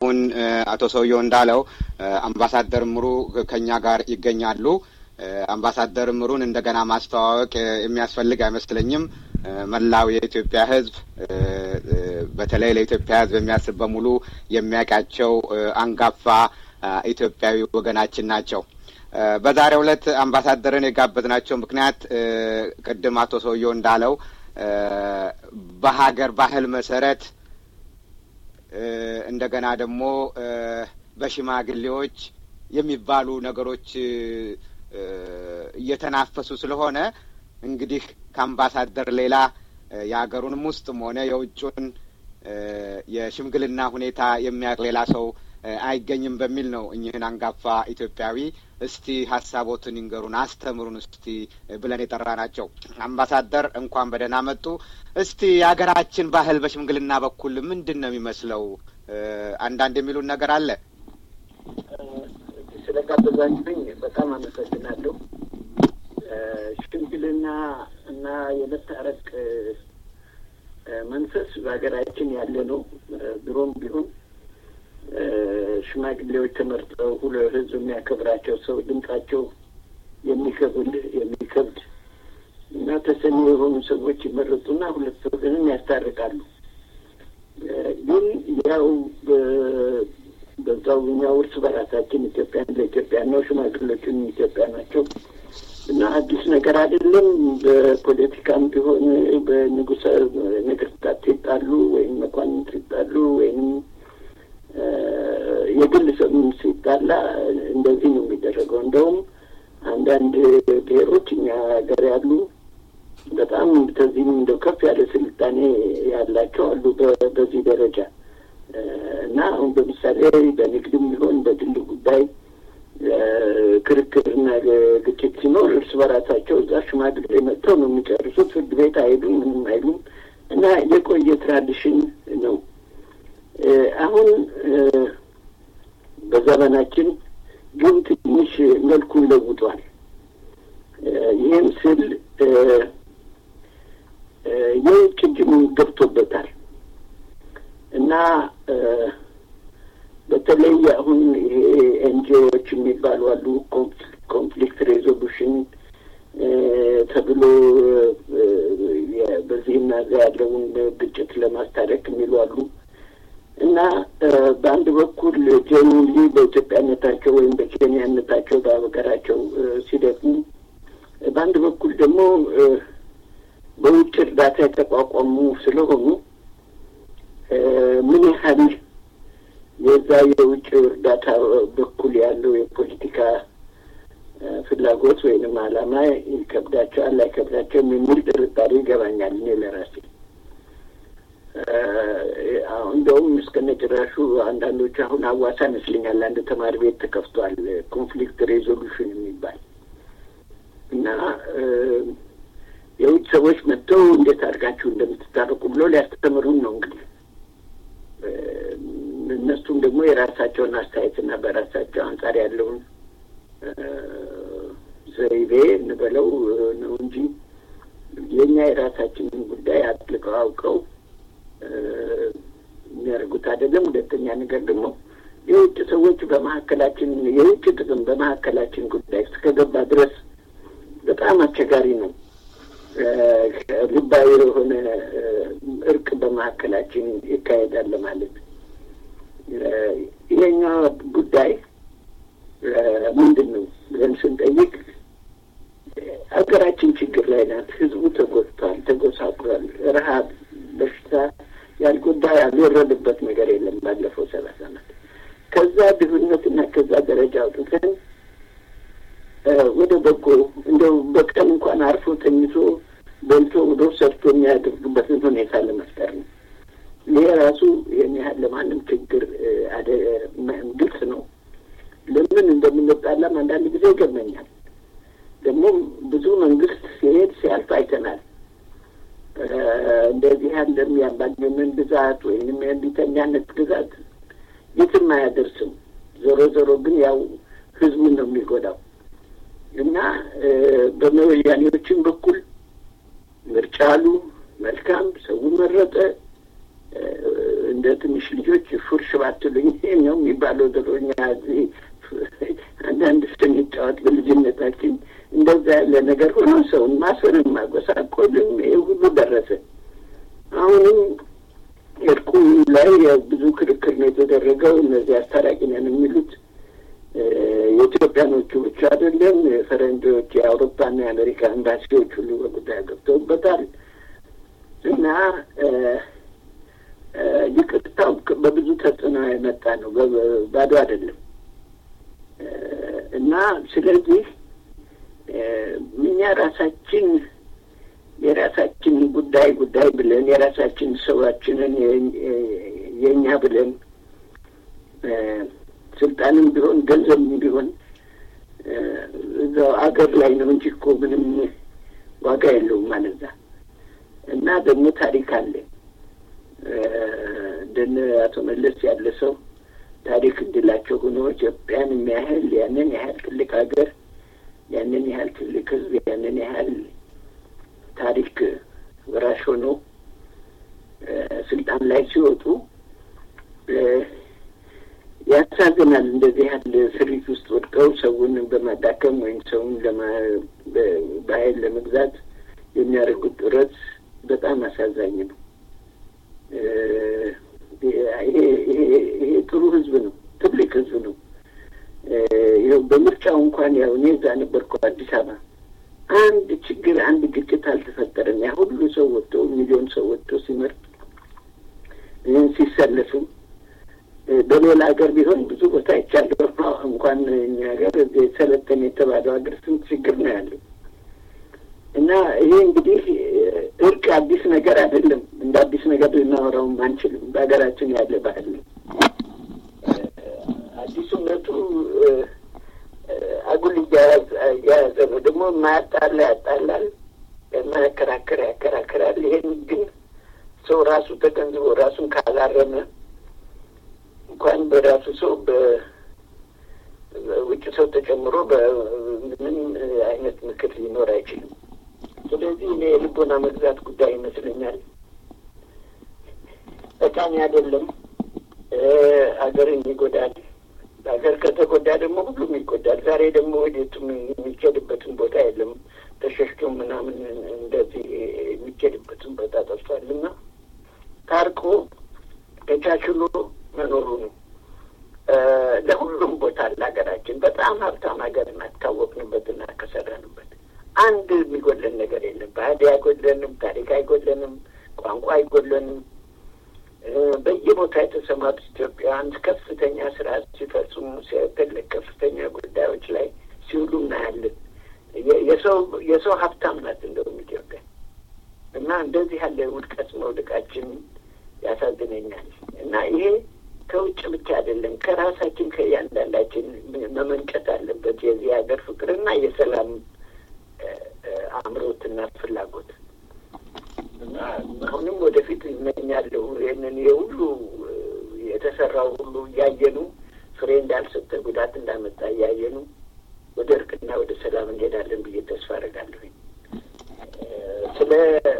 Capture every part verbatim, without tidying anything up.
አሁን አቶ ሰውየው እንዳለው አምባሳደር ምሩ ከኛ ጋር ይገኛሉ። አምባሳደር ምሩን እንደገና ማስተዋወቅ የሚያስፈልግ አይመስለኝም። መላው የኢትዮጵያ ሕዝብ በተለይ ለኢትዮጵያ ሕዝብ የሚያስብ በሙሉ የሚያውቃቸው አንጋፋ ኢትዮጵያዊ ወገናችን ናቸው። በዛሬው ዕለት አምባሳደርን የጋበዝናቸው ምክንያት ቅድም አቶ ሰውየው እንዳለው በሀገር ባህል መሰረት እንደገና ደግሞ በሽማግሌዎች የሚባሉ ነገሮች እየተናፈሱ ስለሆነ እንግዲህ ከአምባሳደር ሌላ የሀገሩንም ውስጥም ሆነ የውጭውን የሽምግልና ሁኔታ የሚያውቅ ሌላ ሰው አይገኝም በሚል ነው እኚህን አንጋፋ ኢትዮጵያዊ እስቲ ሀሳቦትን ይንገሩን፣ አስተምሩን እስቲ ብለን የጠራናቸው። አምባሳደር እንኳን በደህና መጡ። እስቲ የሀገራችን ባህል በሽምግልና በኩል ምንድን ነው የሚመስለው? አንዳንድ የሚሉን ነገር አለ። ስለጋበዛችሁኝ በጣም አመሰግናለሁ። ሽምግልና እና የመታረቅ መንፈስ በሀገራችን ያለ ነው። ድሮም ቢሆን ሽማግሌዎች ተመርጠው ሁሉ ህዝብ የሚያከብራቸው ሰው ድምጻቸው የሚከብድ የሚከብድ እና ተሰሚ የሆኑ ሰዎች ይመረጡና ሁለት ወገንን ያስታርቃሉ። ግን ያው በዛው እኛው እርስ በራሳችን ኢትዮጵያን ለኢትዮጵያ ነው፣ ሽማግሌዎችን ኢትዮጵያ ናቸው እና አዲስ ነገር አይደለም። በፖለቲካም ቢሆን በንጉሠ ነገሥታት ሲጣሉ ወይም መኳንንት ሲጣሉ ወይም የግል ሰው ሲጣላ እንደዚህ ነው የሚደረገው። እንደውም አንዳንድ ብሔሮች እኛ ሀገር ያሉ በጣም ከዚህም እንደው ከፍ ያለ ስልጣኔ ያላቸው አሉ በዚህ ደረጃ እና አሁን በምሳሌ በንግድም ቢሆን በግል ጉዳይ ክርክርና ግጭት ሲኖር እርስ በራሳቸው እዛ ሽማግሌ መጥተው ነው የሚጨርሱት። ፍርድ ቤት አይሄዱም፣ ምንም አይሉም እና የቆየ ትራዲሽን ነው። አሁን በዘመናችን ግን ትንሽ መልኩን ለውጧል። ይህም ስል የውጭ እጅም ገብቶበታል እና በተለይ አሁን ይሄ ኤንጂኦዎች የሚባሉ አሉ፣ ኮንፍሊክት ሬዞሉሽን ተብሎ በዚህና እዚያ ያለውን ግጭት ለማስታረቅ የሚሉ አሉ እና በአንድ በኩል ጄኑዊንሊ በኢትዮጵያነታቸው ወይም በኬንያነታቸው በሀገራቸው ሲደግሙ፣ በአንድ በኩል ደግሞ በውጭ እርዳታ የተቋቋሙ ስለሆኑ ምን ያህል የዛ የውጭ እርዳታ በኩል ያለው የፖለቲካ ፍላጎት ወይንም ዓላማ ይከብዳቸዋል አይከብዳቸውም የሚል ጥርጣሬ ይገባኛል እኔ ለራሴ። እንደውም እስከነጭራሹ አንዳንዶቹ አሁን አዋሳ ይመስለኛል አንድ ተማሪ ቤት ተከፍቷል፣ ኮንፍሊክት ሬዞሉሽን የሚባል እና የውጭ ሰዎች መጥተው እንዴት አድርጋችሁ እንደምትታረቁ ብሎ ሊያስተምሩን ነው እንግዲህ። እነሱም ደግሞ የራሳቸውን አስተያየትና በራሳቸው አንጻር ያለውን ዘይቤ እንበለው ነው እንጂ የኛ የራሳችንን ጉዳይ አጥልቀው አውቀው የሚያደርጉት አይደለም። ሁለተኛ ነገር ደግሞ የውጭ ሰዎች በመካከላችን የውጭ ጥቅም በመካከላችን ጉዳይ እስከገባ ድረስ በጣም አስቸጋሪ ነው። ልባዊ የሆነ እርቅ በመካከላችን ይካሄዳል ማለት። ይሄኛው ጉዳይ ምንድን ነው ብለን ስንጠይቅ ሀገራችን ችግር ላይ ናት። ህዝቡ ተጎድቷል፣ ተጎሳቁሏል። ረሀብ፣ በሽታ ያልጎዳ ያልወረደበት ነገር የለም ባለፈው ሰላሳ ዓመት። ከዛ ድህነትና ከዛ ደረጃ አውጥተን ወደ በጎ እንደው በቀን እንኳን አርፎ ተኝቶ በልቶ ወደ ሰርቶ የሚያደርግበትን ሁኔታ ለመፍጠር ነው። ይሄ ራሱ ይህን ያህል ለማንም ችግር ግልጽ ነው። ለምን እንደምንጣላም አንዳንድ ጊዜ ይገርመኛል። ደግሞ ብዙ መንግስት ሲሄድ ሲያልፍ አይተናል። እንደዚህ ያለም የአምባገነን ብዛት ወይም የእንቢተኛነት ግዛት የትም አያደርስም። ዞሮ ዞሮ ግን ያው ህዝቡን ነው የሚጎዳው እና በወያኔዎችም በኩል ምርጫ አሉ፣ መልካም ሰው መረጠ፣ እንደ ትንሽ ልጆች ፉርሽ ባትሉኝ ነው የሚባለው ድሮኛ እዚህ አንዳንድ ስንጫወት በልጅነታችን እንደዛ ያለ ነገር ሆኖ ሰውን ማሰርም ማጎሳቆልም ይሄ ሁሉ ደረሰ። አሁንም እርቁ ላይ ብዙ ክርክር ነው የተደረገው። እነዚህ አስታራቂ ነን የሚሉት የኢትዮጵያኖቹ ብቻ አይደለም፣ የፈረንጆች፣ የአውሮፓና የአሜሪካ ኤምባሲዎች ሁሉ በጉዳይ ገብተውበታል እና ይቅርታው በብዙ ተጽዕኖ የመጣ ነው፣ ባዶ አይደለም። እና ስለዚህ እኛ ራሳችን የራሳችን ጉዳይ ጉዳይ ብለን የራሳችን ሰዋችንን የኛ ብለን ስልጣንም ቢሆን ገንዘብም ቢሆን እዛው አገር ላይ ነው እንጂ እኮ ምንም ዋጋ የለውም ማለት ነው። እና ደግሞ ታሪክ አለ። እንደነ አቶ መለስ ያለ ሰው ታሪክ እንድላቸው ሆኖ ኢትዮጵያን የሚያህል ያንን ያህል ትልቅ ሀገር፣ ያንን ያህል ትልቅ ሕዝብ፣ ያንን ያህል ታሪክ ወራሽ ሆኖ ስልጣን ላይ ሲወጡ ያሳዝናል። እንደዚህ ያህል ስሪት ውስጥ ወድቀው ሰውን በማዳከም ወይም ሰውን በኃይል ለመግዛት የሚያደርጉት ጥረት በጣም አሳዛኝ ነው። ይሄ ጥሩ ህዝብ ነው፣ ትልቅ ህዝብ ነው። ይኸው በምርጫው እንኳን ያው እኔ እዛ ነበርኩ አዲስ አበባ፣ አንድ ችግር አንድ ግጭት አልተፈጠረም። ያ ሁሉ ሰው ወጥቶ ሚሊዮን ሰው ወጥቶ ሲመርጥ ሲሰለፍም በሌላ ሀገር ቢሆን ብዙ ቦታ ይቻላል። እንኳን እኛ ሀገር ሰለጠን የተባለው ሀገር ስንት ችግር ነው ያለው። እና ይሄ እንግዲህ እርቅ አዲስ ነገር አይደለም። እንደ አዲስ ነገር ልናወራውም አንችልም። በሀገራችን ያለ ባህል ነው። አዲሱነቱ አጉል እያያዘ ነው። ደግሞ የማያጣላ ያጣላል፣ የማያከራከር ያከራከራል። ይሄን ግን ሰው ራሱ ተገንዝቦ ራሱን ካላረመ እንኳን በራሱ ሰው በውጭ ሰው ተጨምሮ በምንም አይነት ምክር ሊኖር አይችልም። ስለዚህ እኔ የልቦና መግዛት ጉዳይ ይመስለኛል። ጠቃሚ አይደለም፣ ሀገርን ይጎዳል። ሀገር ከተጎዳ ደግሞ ሁሉም ይጎዳል። ዛሬ ደግሞ ወዴቱም የሚኬድበትን ቦታ የለም። ተሸሽቶ ምናምን እንደዚህ የሚኬድበትን ቦታ ጠፍቷልና ታርቆ ተቻችሎ መኖሩ ነው ለሁሉም ቦታ ለሀገራችን በጣም ሀብታም ሀገር ናት። ካወቅንበትና ከሰራንበት አንድ የሚጎለን ነገር የለም። ባህል አይጎለንም፣ ታሪክ አይጎለንም፣ ቋንቋ አይጎለንም። በየቦታ የተሰማሩት ኢትዮጵያውያን ከፍተኛ ስራ ሲፈጽሙ ሲያደርግ ከፍተኛ ጉዳዮች ላይ ሲውሉ እናያለን። የሰው የሰው ሀብታም ናት እንደውም ኢትዮጵያ እና እንደዚህ ያለ ውድቀት መውደቃችን ያሳዝነኛል። እና ይሄ ከውጭ ብቻ አይደለም፣ ከራሳችን ከእያንዳንዳችን መመንጨት አለበት የዚህ ሀገር ፍቅርና የሰላም አምሮትና ፍላጎት እና አሁንም ወደፊት እመኛለሁ ይህንን የሁሉ የተሰራው ሁሉ እያየኑ ፍሬ እንዳልሰጠ ጉዳት እንዳመጣ እያየኑ ወደ እርቅና ወደ ሰላም እንሄዳለን ብዬ ተስፋ አደርጋለሁ። ስለ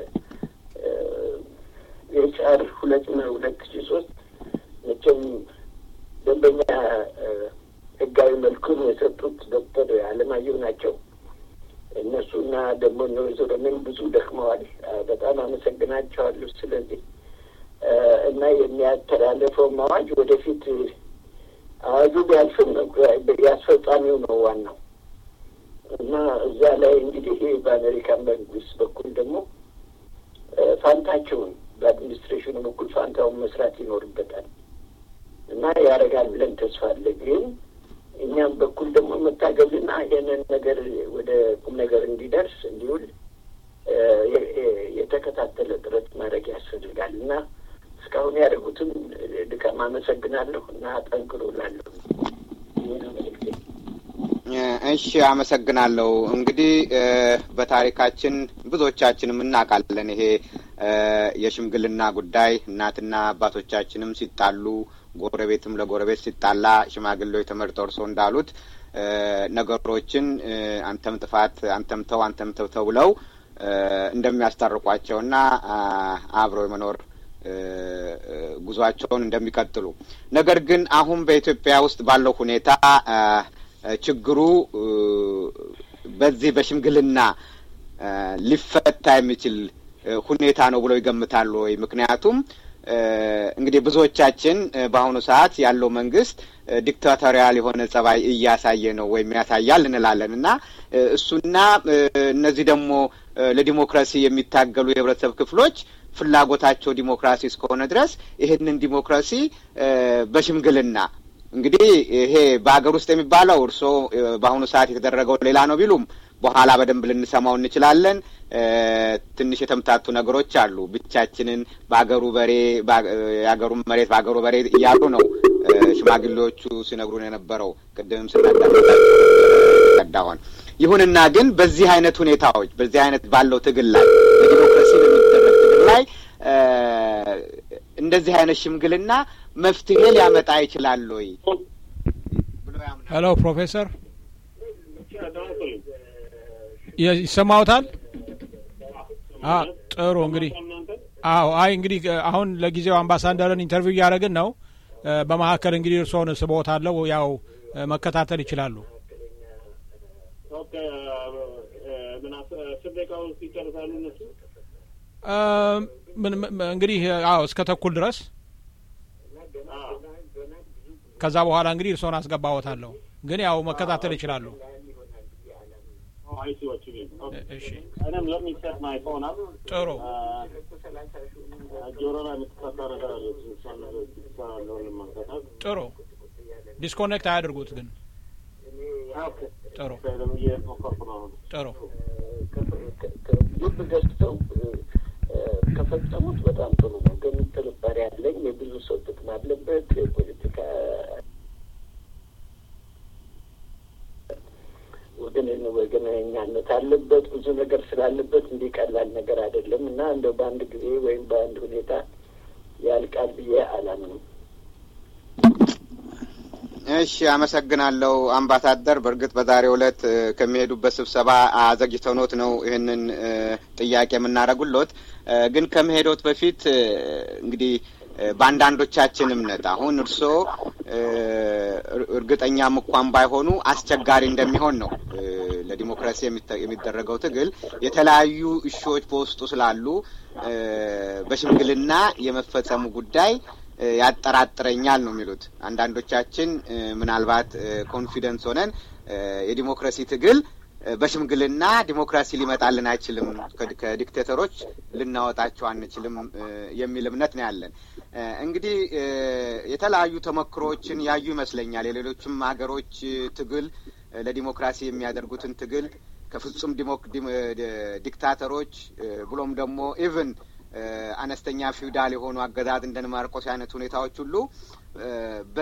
ኤችአር ሁለት ሁለት ሺህ ሶስት መቼም ደንበኛ ህጋዊ መልኩን የሰጡት ዶክተር አለማየሁ ናቸው። እነሱና ደግሞ እነ ወይዘሮ ምን ብዙ ደክመዋል። በጣም አመሰግናቸዋለሁ። ስለዚህ እና የሚያስተላልፈው አዋጅ ወደፊት አዋጁ ቢያልፍም ያስፈጻሚው ነው ዋናው እና እዛ ላይ እንግዲህ በአሜሪካን መንግስት በኩል ደግሞ ፋንታቸውን በአድሚኒስትሬሽኑ በኩል ፋንታውን መስራት ይኖርበታል እና ያደርጋል ብለን ተስፋ አለ። ግን እኛም በኩል ደግሞ መታገልና ይህንን ነገር ወደ ቁም ነገር እንዲደርስ እንዲውል የተከታተለ ጥረት ማድረግ ያስፈልጋል እና እስካሁን ያደረጉትን ድካም አመሰግናለሁ እና ጠንክሩ እላለሁ። እሺ፣ አመሰግናለሁ። እንግዲህ በታሪካችን ብዙዎቻችንም እናውቃለን። ይሄ የሽምግልና ጉዳይ እናትና አባቶቻችንም ሲጣሉ፣ ጎረቤትም ለጎረቤት ሲጣላ ሽማግሌዎች ተመርጠው እርሶ እንዳሉት ነገሮችን አንተም ጥፋት አንተም ተው አንተም ተው ተው ብለው እንደሚያስታርቋቸውና አብረው የመኖር ጉዟቸውን እንደሚቀጥሉ ነገር ግን አሁን በኢትዮጵያ ውስጥ ባለው ሁኔታ ችግሩ በዚህ በሽምግልና ሊፈታ የሚችል ሁኔታ ነው ብለው ይገምታሉ ወይ? ምክንያቱም እንግዲህ ብዙዎቻችን በአሁኑ ሰዓት ያለው መንግስት ዲክታቶሪያል የሆነ ጸባይ እያሳየ ነው ወይም ያሳያል እንላለን እና እሱና እነዚህ ደግሞ ለዲሞክራሲ የሚታገሉ የህብረተሰብ ክፍሎች ፍላጎታቸው ዲሞክራሲ እስከሆነ ድረስ ይሄንን ዲሞክራሲ በሽምግልና እንግዲህ ይሄ በአገር ውስጥ የሚባለው እርሶ በአሁኑ ሰዓት የተደረገው ሌላ ነው ቢሉም በኋላ በደንብ ልንሰማው እንችላለን። ትንሽ የተምታቱ ነገሮች አሉ። ብቻችንን በአገሩ በሬ የአገሩ መሬት በአገሩ በሬ እያሉ ነው ሽማግሌዎቹ ሲነግሩን የነበረው ቅድምም ስናዳሆን። ይሁንና ግን በዚህ አይነት ሁኔታዎች በዚህ አይነት ባለው ትግል ላይ ዲሞክራሲ በሚደረግ ትግል ላይ እንደዚህ አይነት ሽምግልና መፍትሄ ሊያመጣ ይችላል ወይ? ሄሎ ፕሮፌሰር ይሰማዎታል? አዎ ጥሩ። እንግዲህ አዎ አይ እንግዲህ አሁን ለጊዜው አምባሳደርን ኢንተርቪው እያደረግን ነው። በመሀከል እንግዲህ እርስዎን ስቦታለሁ ያው መከታተል ይችላሉ። ኦኬ ምን አሰበቃው ሲጨርሳሉ እነሱ ምን እንግዲህ አዎ እስከ ተኩል ድረስ ከዛ በኋላ እንግዲህ እርስዎን አስገባዎታለሁ። ግን ያው መከታተል ይችላሉ። I see what you mean. Okay. Uh, and then let me set my phone up. Toro. Toro. Disconnect አያድርጉት ግን. Okay. Toro. Toro. ልብገስተው ከፈጸሙት በጣም ጥሩ ነው። ግን ጥርጣሬ ያለኝ የብዙ ሰው ጥቅም አለበት የፖለቲካ ወገን ነው ወገንኛነት አለበት ብዙ ነገር ስላለበት እንዲቀላል ነገር አይደለም እና እንደው በአንድ ጊዜ ወይም በአንድ ሁኔታ ያልቃል ብዬ አላምንም። እሺ አመሰግናለሁ አምባሳደር። በእርግጥ በዛሬው ዕለት ከሚሄዱበት ስብሰባ አዘግይተውት ነው ይሄንን ጥያቄ የምናደርጉልዎት። ግን ከመሄዶት በፊት እንግዲህ በአንዳንዶቻችን እምነት አሁን እርስዎ እርግጠኛም እንኳን ባይሆኑ አስቸጋሪ እንደሚሆን ነው ለዲሞክራሲ የሚደረገው ትግል የተለያዩ እሾች በውስጡ ስላሉ በሽምግልና የመፈጸሙ ጉዳይ ያጠራጥረኛል ነው የሚሉት። አንዳንዶቻችን ምናልባት ኮንፊደንስ ሆነን የዲሞክራሲ ትግል በሽምግልና ዲሞክራሲ ሊመጣልን አይችልም፣ ከዲክቴተሮች ልናወጣቸው አንችልም የሚል እምነት ነው ያለን። እንግዲህ የተለያዩ ተመክሮችን ያዩ ይመስለኛል። የሌሎችም ሀገሮች ትግል ለዲሞክራሲ የሚያደርጉትን ትግል ከፍጹም ዲክታተሮች ብሎም ደግሞ ኢቭን አነስተኛ ፊውዳል የሆኑ አገዛዝ እንደ ማርቆስ አይነት ሁኔታዎች ሁሉ በ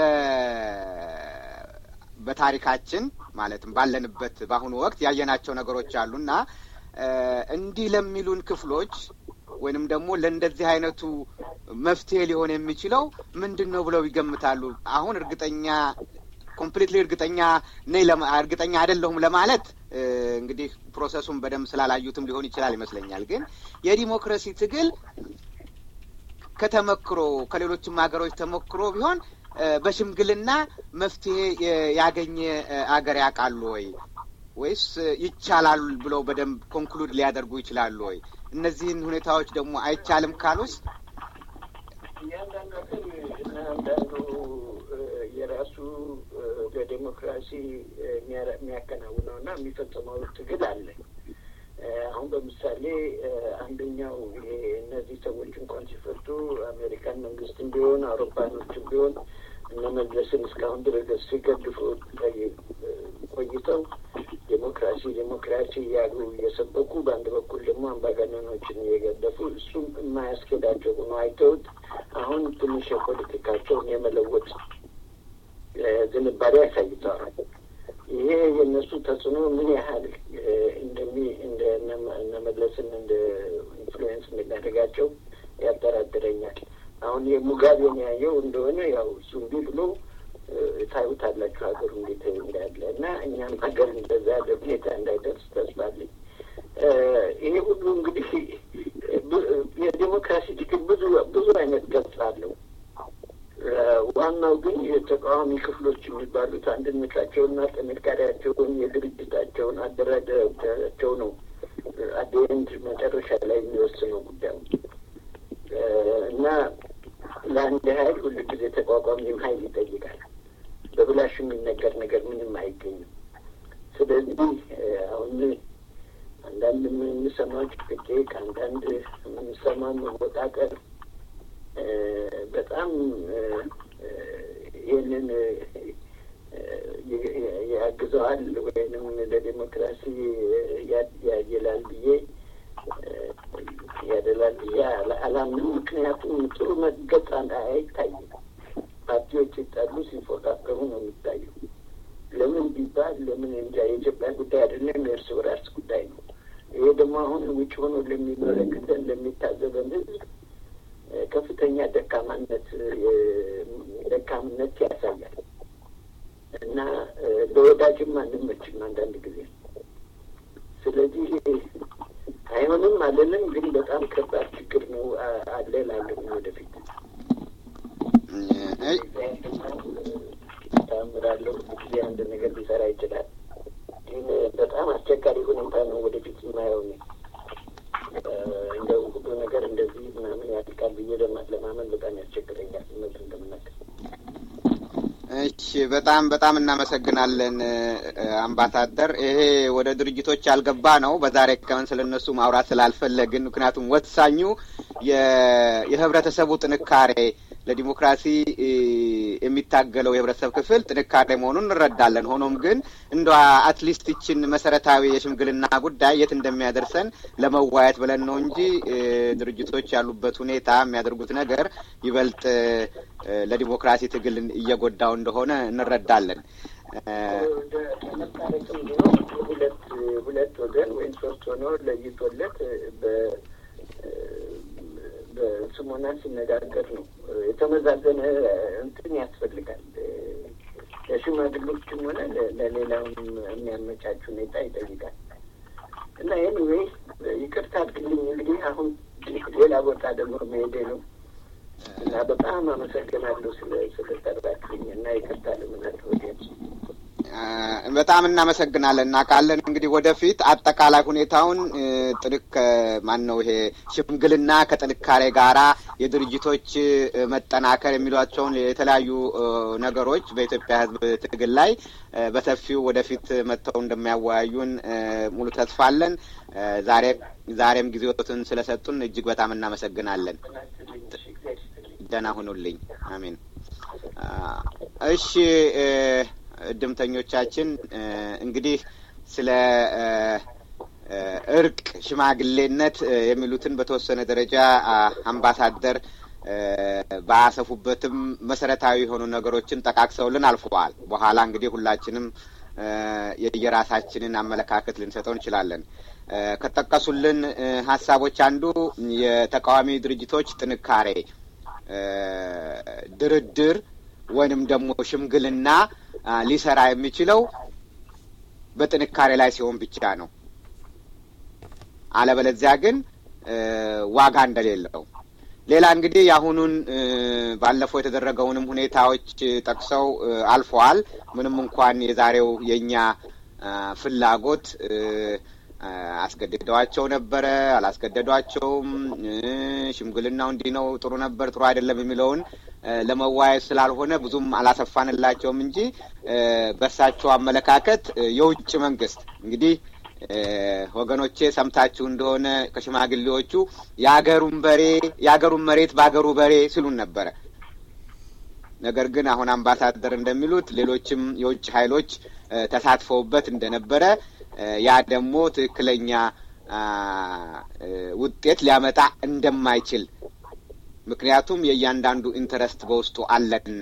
በታሪካችን ማለትም ባለንበት በአሁኑ ወቅት ያየናቸው ነገሮች አሉና እንዲህ ለሚሉን ክፍሎች ወይንም ደግሞ ለእንደዚህ አይነቱ መፍትሄ ሊሆን የሚችለው ምንድነው ብለው ይገምታሉ? አሁን እርግጠኛ ኮምፕሊትሊ እርግጠኛ ነኝ እርግጠኛ አይደለሁም ለማለት እንግዲህ ፕሮሰሱን በደንብ ስላላዩትም ሊሆን ይችላል ይመስለኛል። ግን የዲሞክራሲ ትግል ከተመክሮ ከሌሎችም ሀገሮች ተመክሮ ቢሆን በሽምግልና መፍትሄ ያገኘ አገር ያውቃሉ ወይ ወይስ ይቻላል ብለው በደንብ ኮንክሉድ ሊያደርጉ ይችላሉ ወይ? እነዚህን ሁኔታዎች ደግሞ አይቻልም ካሉስ ያንዳንዱ የራሱ በዲሞክራሲ የሚያከናውነውና የሚፈጽመው ትግል አለ። አሁን በምሳሌ አንደኛው እነዚህ ሰዎች እንኳን ሲፈቱ አሜሪካን መንግስትም ቢሆን አውሮፓኖችም ቢሆን እነ መለስን እስካሁን ድረስ ሲገድፉ ቆይተው ዲሞክራሲ ዲሞክራሲ ያሉ እየሰበኩ በአንድ በኩል ደግሞ አምባገነኖችን እየገደፉ እሱም የማያስኬዳቸው ሆኖ አይተውት አሁን ትንሽ የፖለቲካቸውን የመለወጥ ዝንባሌ ያሳይተዋል። ይሄ የእነሱ ተጽዕኖ ምን ያህል እንደሚ እንደነመለስን እንደ ኢንፍሉዌንስ እንደሚያደርጋቸው ያጠራጥረኛል። አሁን የሙጋቤን ያየው እንደሆነ ያው ሱምቢ ብሎ ታዩታላችሁ ሀገሩ እንዴት እንዳለ እና እኛም ሀገር እንደዛ ሁኔታ እንዳይደርስ ተስፋ አለኝ። ይሄ ሁሉ እንግዲህ የዲሞክራሲ ትግል ብዙ ብዙ አይነት ገጽ አለው። ዋናው ግን የተቃዋሚ ክፍሎች የሚባሉት አንድነታቸውና ጥንካሬያቸውን የድርጅታቸውን አደራደራቸው ነው አዴንድ መጨረሻ ላይ የሚወስነው ጉዳዩ እና ለአንድ ኃይል ሁሉ ጊዜ ተቋቋሚም ኃይል ይጠይቃል። በብላሽ የሚነገር ነገር ምንም አይገኝም። ስለዚህ አሁን አንዳንድ የምንሰማው ጭቅጭቅ፣ አንዳንድ የምንሰማው መወቃቀር በጣም ይህንን ያግዘዋል ወይንም ለዲሞክራሲ ያየላል ብዬ ያደላል ብዬ አላምንም። ምክንያቱም ጥሩ መገጽ አይታይም። ፓርቲዎች ሲጣሉ ሲፎካከሩ ነው የሚታየው። ለምን ቢባል ለምን እንጃ የኢትዮጵያ ጉዳይ አይደለም፣ የእርስ በራስ ጉዳይ ነው። ይሄ ደግሞ አሁን ውጭ ሆኖ ለሚመለከተን ለሚታዘበን ሕዝብ ከፍተኛ ደካማነት ደካምነት ያሳያል እና ለወዳጅም አንመችም አንዳንድ ጊዜ። ስለዚህ አይሆንም አለንም፣ ግን በጣም ከባድ ችግር ነው አለ ላለሁ ወደፊት ታምራለሁ ጊዜ አንድ ነገር ሊሰራ ይችላል። ግን በጣም አስቸጋሪ ሁኔታ ነው ወደፊት የማየው ነው። እንደው ሁሉ ነገር እንደዚህ ምናምን ያልቃል ብዬ ለማመን በጣም ያስቸግረኛል እውነት እንደምናገር። እሺ፣ በጣም በጣም እናመሰግናለን አምባሳደር። ይሄ ወደ ድርጅቶች ያልገባ ነው በዛሬ ቀን ስለነሱ ማውራት ስላልፈለግን፣ ምክንያቱም ወሳኙ የህብረተሰቡ ጥንካሬ ለዲሞክራሲ የሚታገለው የህብረተሰብ ክፍል ጥንካሬ መሆኑን እንረዳለን። ሆኖም ግን እንደ አትሊስት ይችን መሰረታዊ የሽምግልና ጉዳይ የት እንደሚያደርሰን ለመዋየት ብለን ነው እንጂ ድርጅቶች ያሉበት ሁኔታ የሚያደርጉት ነገር ይበልጥ ለዲሞክራሲ ትግል እየጎዳው እንደሆነ እንረዳለን። ሁለት ሁለት ወገን ወይም ሶስት ሆኖ ለይቶለት በ በስሞና ሲነጋገር ነው የተመዛዘነ እንትን ያስፈልጋል። ለሽማግሌዎችም ሆነ ለሌላውም የሚያመቻች ሁኔታ ይጠይቃል እና ኤኒዌይ ይቅርታ አድርግልኝ እንግዲህ አሁን ሌላ ቦታ ደግሞ መሄዴ ነው እና በጣም አመሰግናለሁ ስለ ስለጠራችሁኝ እና ይቅርታ ለምናት ወዲያች በጣም እናመሰግናለን እና ካለን እንግዲህ ወደፊት አጠቃላይ ሁኔታውን ጥልቅ ማን ነው ይሄ ሽምግልና ከጥንካሬ ጋራ የድርጅቶች መጠናከር የሚሏቸውን የተለያዩ ነገሮች በኢትዮጵያ ሕዝብ ትግል ላይ በሰፊው ወደፊት መጥተው እንደሚያወያዩን ሙሉ ተስፋ አለን። ዛሬ ዛሬም ጊዜዎትን ስለሰጡን እጅግ በጣም እናመሰግናለን። ደህና ሁኑልኝ። አሜን። እሺ እድምተኞቻችን እንግዲህ ስለ እርቅ ሽማግሌነት የሚሉትን በተወሰነ ደረጃ አምባሳደር ባሰፉበትም መሰረታዊ የሆኑ ነገሮችን ጠቃቅሰውልን አልፈዋል። በኋላ እንግዲህ ሁላችንም የየራሳችንን አመለካከት ልንሰጠው እንችላለን። ከጠቀሱልን ሀሳቦች አንዱ የተቃዋሚ ድርጅቶች ጥንካሬ፣ ድርድር ወይንም ደግሞ ሽምግልና ሊሰራ የሚችለው በጥንካሬ ላይ ሲሆን ብቻ ነው። አለበለዚያ ግን ዋጋ እንደሌለው። ሌላ እንግዲህ የአሁኑን ባለፈው የተደረገውንም ሁኔታዎች ጠቅሰው አልፈዋል። ምንም እንኳን የዛሬው የእኛ ፍላጎት አስገድደዋቸው ነበረ አላስገደዷቸውም፣ ሽምግልናው እንዲህ ነው ጥሩ ነበር ጥሩ አይደለም የሚለውን ለመዋየት ስላልሆነ ብዙም አላሰፋንላቸውም እንጂ በሳቸው አመለካከት የውጭ መንግስት እንግዲህ ወገኖቼ ሰምታችሁ እንደሆነ ከሽማግሌዎቹ የአገሩን በሬ የአገሩን መሬት በአገሩ በሬ ሲሉን ነበረ። ነገር ግን አሁን አምባሳደር እንደሚሉት ሌሎችም የውጭ ኃይሎች ተሳትፈውበት እንደነበረ ያ ደግሞ ትክክለኛ ውጤት ሊያመጣ እንደማይችል ምክንያቱም የእያንዳንዱ ኢንተረስት በውስጡ አለና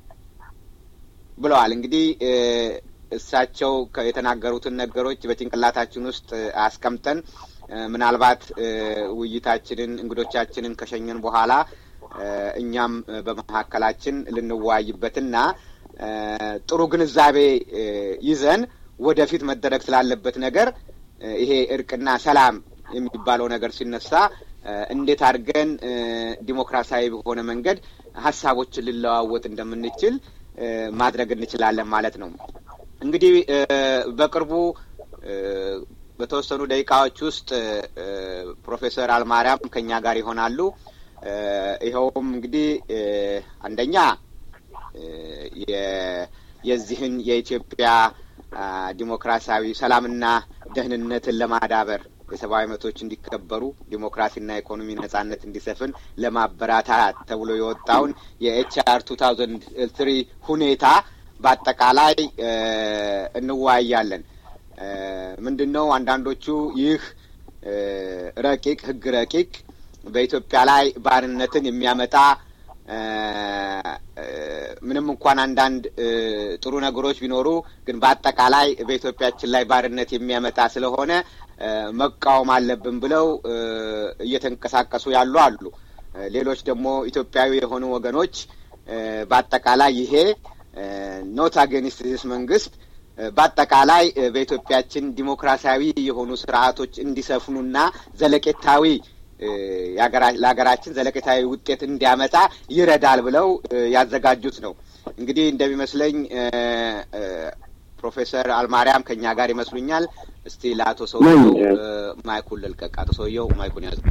ብለዋል። እንግዲህ እሳቸው የተናገሩትን ነገሮች በጭንቅላታችን ውስጥ አስቀምጠን ምናልባት ውይይታችንን እንግዶቻችንን ከሸኘን በኋላ እኛም በመካከላችን ልንወያይበትና ጥሩ ግንዛቤ ይዘን ወደፊት መደረግ ስላለበት ነገር ይሄ እርቅና ሰላም የሚባለው ነገር ሲነሳ እንዴት አድርገን ዲሞክራሲያዊ በሆነ መንገድ ሀሳቦችን ልለዋወጥ እንደምንችል ማድረግ እንችላለን ማለት ነው። እንግዲህ በቅርቡ በተወሰኑ ደቂቃዎች ውስጥ ፕሮፌሰር አልማርያም ከኛ ጋር ይሆናሉ። ይኸውም እንግዲህ አንደኛ የዚህን የኢትዮጵያ ዲሞክራሲያዊ ሰላምና ደህንነትን ለማዳበር የሰብአዊ መብቶች እንዲከበሩ ዲሞክራሲና ኢኮኖሚ ነጻነት እንዲሰፍን ለማበረታታት ተብሎ የወጣውን የኤችአር ሁለት ሺህ ሶስት ሁኔታ በአጠቃላይ እንወያያለን። ምንድነው አንዳንዶቹ ይህ ረቂቅ ህግ ረቂቅ በኢትዮጵያ ላይ ባርነትን የሚያመጣ ምንም እንኳን አንዳንድ ጥሩ ነገሮች ቢኖሩ ግን በአጠቃላይ በኢትዮጵያችን ላይ ባርነት የሚያመጣ ስለሆነ መቃወም አለብን ብለው እየተንቀሳቀሱ ያሉ አሉ። ሌሎች ደግሞ ኢትዮጵያዊ የሆኑ ወገኖች በአጠቃላይ ይሄ ኖት አጌንስት ዚስ መንግስት በአጠቃላይ በኢትዮጵያችን ዲሞክራሲያዊ የሆኑ ስርዓቶች እንዲሰፍኑና ዘለቄታዊ ለሀገራችን ዘለቄታዊ ውጤት እንዲያመጣ ይረዳል ብለው ያዘጋጁት ነው። እንግዲህ እንደሚመስለኝ ፕሮፌሰር አልማርያም ከኛ ጋር ይመስሉኛል። እስቲ ለአቶ ሰውየው ማይኩን ልልቀቅ። አቶ ሰውየው ማይኩን ያዙ።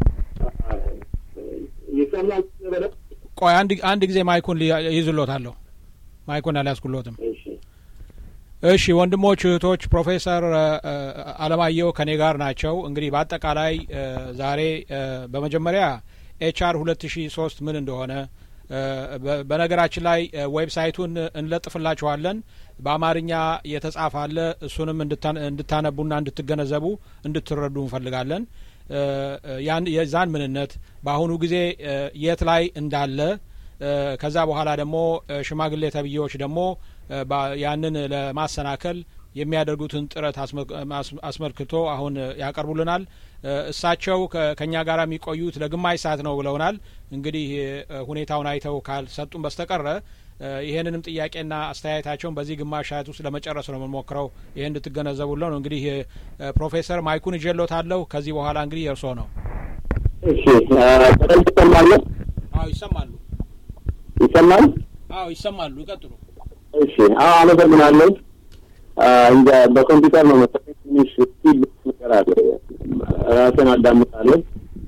ቆይ አንድ አንድ ጊዜ ማይኩን ይዝሎታለሁ። ማይኩን አላስኩሎትም። እሺ እሺ ወንድሞች እህቶች፣ ፕሮፌሰር አለማየሁ ከኔ ጋር ናቸው። እንግዲህ በአጠቃላይ ዛሬ በመጀመሪያ ኤችአር ሁለት ሺህ ሶስት ምን እንደሆነ በነገራችን ላይ ዌብሳይቱን እንለጥፍላችኋለን። በአማርኛ የተጻፈ አለ። እሱንም እንድታነቡና እንድትገነዘቡ እንድትረዱ እንፈልጋለን። ያን የዛን ምንነት በአሁኑ ጊዜ የት ላይ እንዳለ ከዛ በኋላ ደግሞ ሽማግሌ ተብዬዎች ደግሞ ያንን ለማሰናከል የሚያደርጉትን ጥረት አስመልክቶ አሁን ያቀርቡልናል። እሳቸው ከኛ ጋር የሚቆዩት ለግማሽ ሰዓት ነው ብለውናል። እንግዲህ ሁኔታውን አይተው ካልሰጡን በስተቀር ይሄንንም ጥያቄና አስተያየታቸውን በዚህ ግማሽ ሰዓት ውስጥ ለመጨረስ ነው የምንሞክረው። ይሄን እንድትገነዘቡልን ነው። እንግዲህ ፕሮፌሰር ማይኩን ይዤልዎታለሁ። ከዚህ በኋላ እንግዲህ የእርስዎ ነው። እሺ በደንብ ይሰማል? አዎ ይሰማሉ። ይሰማል? አዎ ይሰማሉ። ይቀጥሉ። እሺ አዎ አመሰግናለሁ። እንደ በኮምፒውተር ነው መሰለኝ ትንሽ ስፒድ ነገር አለ። ራሴን አዳምጣለሁ።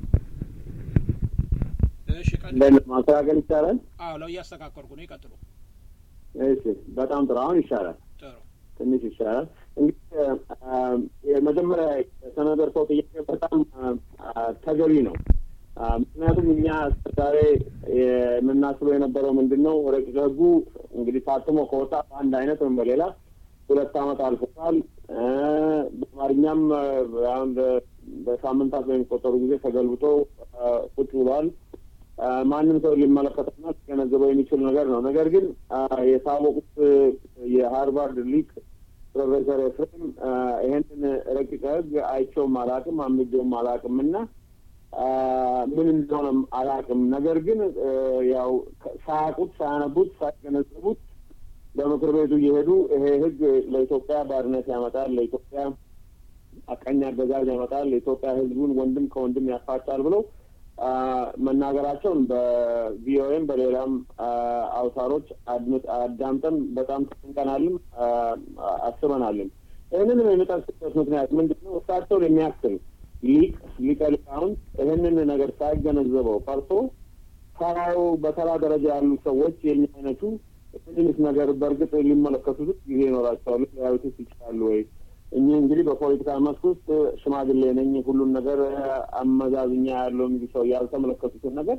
እሺ ቀጥሉ። ለምን ማስተካከል ይቻላል? አዎ ነው እያስተካከልኩ ነው። ይቀጥሉ። እሺ በጣም ጥሩ። አሁን ይሻላል። ጥሩ ትንሽ ይሻላል። እንግዲህ የመጀመሪያ የተነገርከው ጥያቄ በጣም ተገቢ ነው። ምክንያቱም እኛ ዛሬ የምናስበው የነበረው ምንድን ነው፣ ረቂቅ ህጉ እንግዲህ ታትሞ ከወጣ በአንድ አይነት ወይም በሌላ ሁለት ዓመት አልፎታል። በአማርኛም በሳምንታት በሚቆጠሩ ጊዜ ተገልብጦ ቁጭ ብሏል። ማንም ሰው ሊመለከተውና ሊገነዘበው የሚችል ነገር ነው። ነገር ግን የታወቁት የሃርቫርድ ሊቅ ፕሮፌሰር ኤፍሬም ይሄንን ረቂቅ ህግ አይቼውም አላውቅም አንብቤውም አላውቅም እና ምን እንደሆነም አላውቅም። ነገር ግን ያው ሳያውቁት ሳያነቡት ሳይገነዘቡት በምክር ቤቱ እየሄዱ ይሄ ህግ ለኢትዮጵያ ባርነት ያመጣል፣ ለኢትዮጵያ አቀኛ አገዛዝ ያመጣል፣ ለኢትዮጵያ ህዝቡን ወንድም ከወንድም ያፋጫል ብለው መናገራቸውን በቪኦኤም በሌላም አውታሮች አዳምጠን በጣም ተንቀናልም አስበናልም። ይህንንም የምጠቅስበት ምክንያት ምንድን ነው? እሳቸውን የሚያክል ሊቅ ሊቀ ሊቃውንት ይህንን ነገር ሳይገነዘበው ቀርቶ ተራው በተራ ደረጃ ያሉ ሰዎች የኛ አይነቱ ትንሽ ነገር በእርግጥ ሊመለከቱት ጊዜ ይኖራቸዋል፣ ሊያዩትስ ይችላሉ ወይ? እኚህ እንግዲህ በፖለቲካ መስክ ውስጥ ሽማግሌ ነኝ ሁሉን ነገር አመዛዝኛ ያለው እንግዲህ ሰው ያልተመለከቱትን ነገር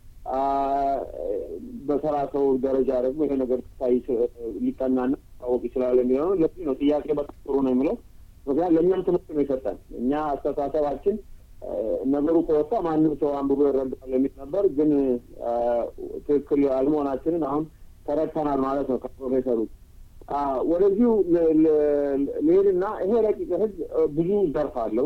በተራ ሰው ደረጃ ደግሞ ይሄ ነገር ታይ ሊቀናና ታወቅ ይችላል የሚለው ለዚህ ነው ጥያቄ በጣም ጥሩ ነው የሚለው። ምክንያቱም ለእኛም ትምህርት ነው የሰጠን። እኛ አስተሳሰባችን ነገሩ ከወጣ ማንም ሰው አንብቦ ይረዳል የሚል ነበር። ግን ትክክል አለመሆናችንን አሁን ተረድተናል ማለት ነው ከፕሮፌሰሩ። ወደዚሁ ልሄድና ይሄ ረቂቅ ህግ ብዙ ዘርፍ አለው።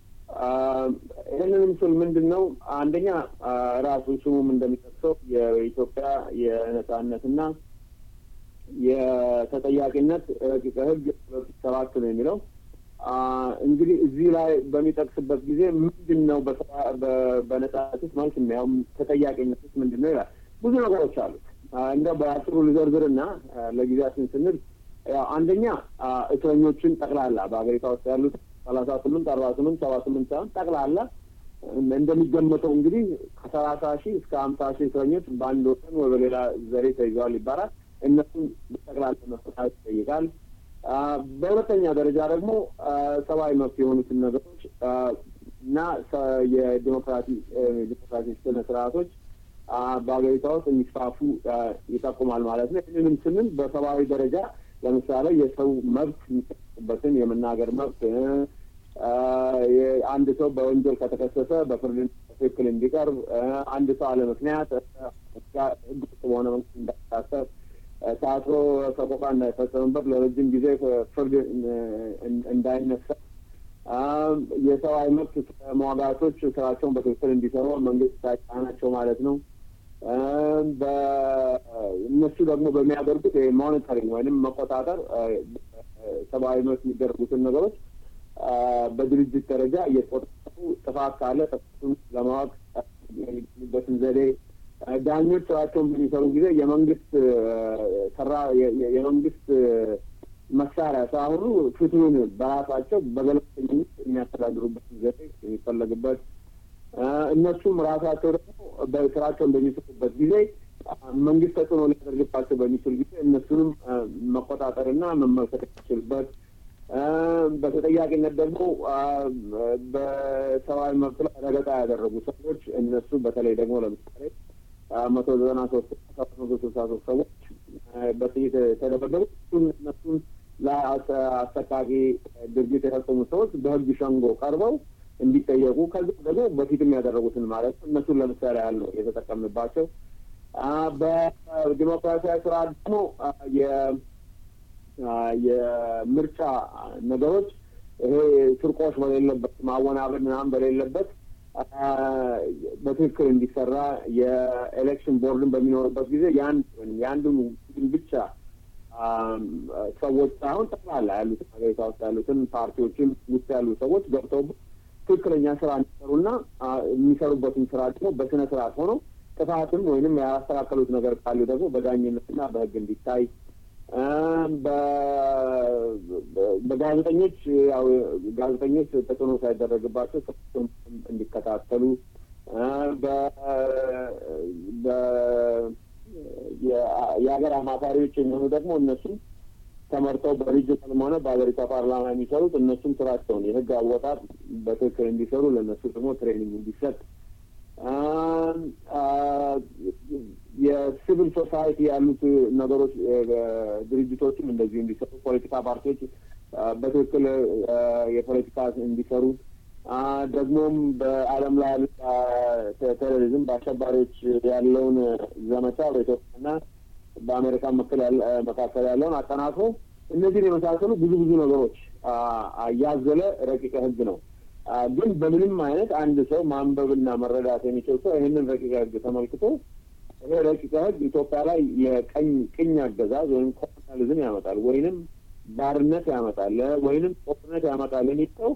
ይህንንም ስል ምንድን ነው አንደኛ ራሱ ስሙም እንደሚጠቅሰው የኢትዮጵያ የነጻነትና የተጠያቂነት ረቂቅ ህግ ሁለት ሺህ ሰባት ነው የሚለው። እንግዲህ እዚህ ላይ በሚጠቅስበት ጊዜ ምንድን ነው በነጻነት ማለት ነው ተጠያቂነት ምንድን ነው ይላል። ብዙ ነገሮች አሉ። እንደው በአጭሩ ልዘርዝርና ለጊዜያችን ስንል አንደኛ እስረኞችን ጠቅላላ በአገሪቷ ውስጥ ያሉት ሰላሳ ስምንት አርባ ስምንት ሰባ ስምንት ሳይሆን ጠቅላላ እንደሚገመተው እንግዲህ ከሰላሳ ሺህ እስከ ሀምሳ ሺህ እስረኞች በአንድ ወገን ወይ በሌላ ዘሬ ተይዘዋል ይባላል። እነሱን በጠቅላላ መፈታት ይጠይቃል። በሁለተኛ ደረጃ ደግሞ ሰብአዊ መብት የሆኑትን ነገሮች እና የዲሞክራሲ ዲሞክራሲ ስነ ስርዓቶች በአገሪቷ ውስጥ የሚስፋፉ ይጠቁማል ማለት ነው። ይህንንም ስንል በሰብአዊ ደረጃ ለምሳሌ የሰው መብት የሚጠቅበትን የመናገር መብት፣ አንድ ሰው በወንጀል ከተከሰሰ በፍርድ ትክክል እንዲቀርብ፣ አንድ ሰው አለ ምክንያት ህግ ውስጥ በሆነ መንግስት እንዳይታሰር፣ ታስሮ ሰቆቃ እንዳይፈጸምበት፣ ለረጅም ጊዜ ፍርድ እንዳይነሳ፣ የሰብአዊ መብት ተሟጋቾች ስራቸውን በትክክል እንዲሰሩ መንግስት ሳይጫናቸው ማለት ነው። በእነሱ ደግሞ በሚያደርጉት ሞኒተሪንግ ወይም መቆጣጠር ሰብአዊ መብት የሚደረጉትን ነገሮች በድርጅት ደረጃ እየተቆጣጠሩ ጥፋት ካለ ጥፋቱን ለማወቅ የሚገኙበትን ዘዴ፣ ዳኞች ስራቸውን በሚሰሩ ጊዜ የመንግስት ሰራ የመንግስት መሳሪያ ሳይሆኑ ፍትሁን በራሳቸው በገለልተኝነት የሚያስተዳድሩበትን ዘዴ የሚፈለግበት፣ እነሱም ራሳቸው ደግሞ በስራቸውን በሚሰሩበት ጊዜ መንግስት ተጽዕኖ ሊያደርግባቸው በሚችል ጊዜ እነሱንም መቆጣጠርና መመልከት የሚችልበት፣ በተጠያቂነት ደግሞ በሰብአዊ መብት ላይ ረገጣ ያደረጉ ሰዎች እነሱ በተለይ ደግሞ ለምሳሌ መቶ ዘጠና ሶስት ሰባት መቶ ስልሳ ሶስት ሰዎች በጥይት ተደበደቡ። እነሱን ለአሰቃቂ ድርጊት የፈጸሙ ሰዎች በህግ ሸንጎ ቀርበው እንዲጠየቁ ከዚህ ደግሞ በፊትም ያደረጉትን ማለት ነው እነሱን ለምሳሌ ያለው የተጠቀምባቸው። በዲሞክራሲያዊ ስርዓት ደግሞ የምርጫ ነገሮች ይሄ ስርቆሽ በሌለበት ማወናበድ ምናምን በሌለበት በትክክል እንዲሰራ የኤሌክሽን ቦርድን በሚኖርበት ጊዜ ያን የአንዱን ብቻ ሰዎች ሳይሆን ጠቅላላ ያሉትን ሀገሪቷ ውስጥ ያሉትን ፓርቲዎችን ውስጥ ያሉ ሰዎች ገብተው ትክክለኛ ስራ እንዲሰሩና የሚሰሩበትን ስራ ደግሞ በስነ ስርዓት ሆኖ ጥፋትም ወይንም ያስተካከሉት ነገር ካሉ ደግሞ በዳኝነትና በህግ እንዲታይ፣ በጋዜጠኞች ያው ጋዜጠኞች ተጽዕኖ ሳይደረግባቸው ስራቸውን እንዲከታተሉ፣ የሀገር አማካሪዎች የሚሆኑ ደግሞ እነሱም ተመርጠው በሪጅናልም ሆነ በሀገሪቷ ፓርላማ የሚሰሩት እነሱም ስራቸውን የህግ አወጣጥ በትክክል እንዲሰሩ ለእነሱ ደግሞ ትሬኒንግ እንዲሰጥ፣ የሲቪል ሶሳይቲ ያሉት ነገሮች ድርጅቶችም እንደዚሁ እንዲሰሩ፣ ፖለቲካ ፓርቲዎች በትክክል የፖለቲካ እንዲሰሩ፣ ደግሞም በዓለም ላይ ያሉ ቴሮሪዝም በአሸባሪዎች ያለውን ዘመቻ በኢትዮጵያና በአሜሪካ መካከል ያለውን አጠናክሮ እነዚህን የመሳሰሉ ብዙ ብዙ ነገሮች ያዘለ ረቂቅ ህግ ነው። ግን በምንም አይነት አንድ ሰው ማንበብና መረዳት የሚችል ሰው ይህንን ረቂቅ ህግ ተመልክቶ ይሄ ረቂቅ ህግ ኢትዮጵያ ላይ የቀኝ ቅኝ አገዛዝ ወይም ኮሎኒያሊዝም ያመጣል ወይንም ባርነት ያመጣል ወይንም ጦርነት ያመጣል የሚለው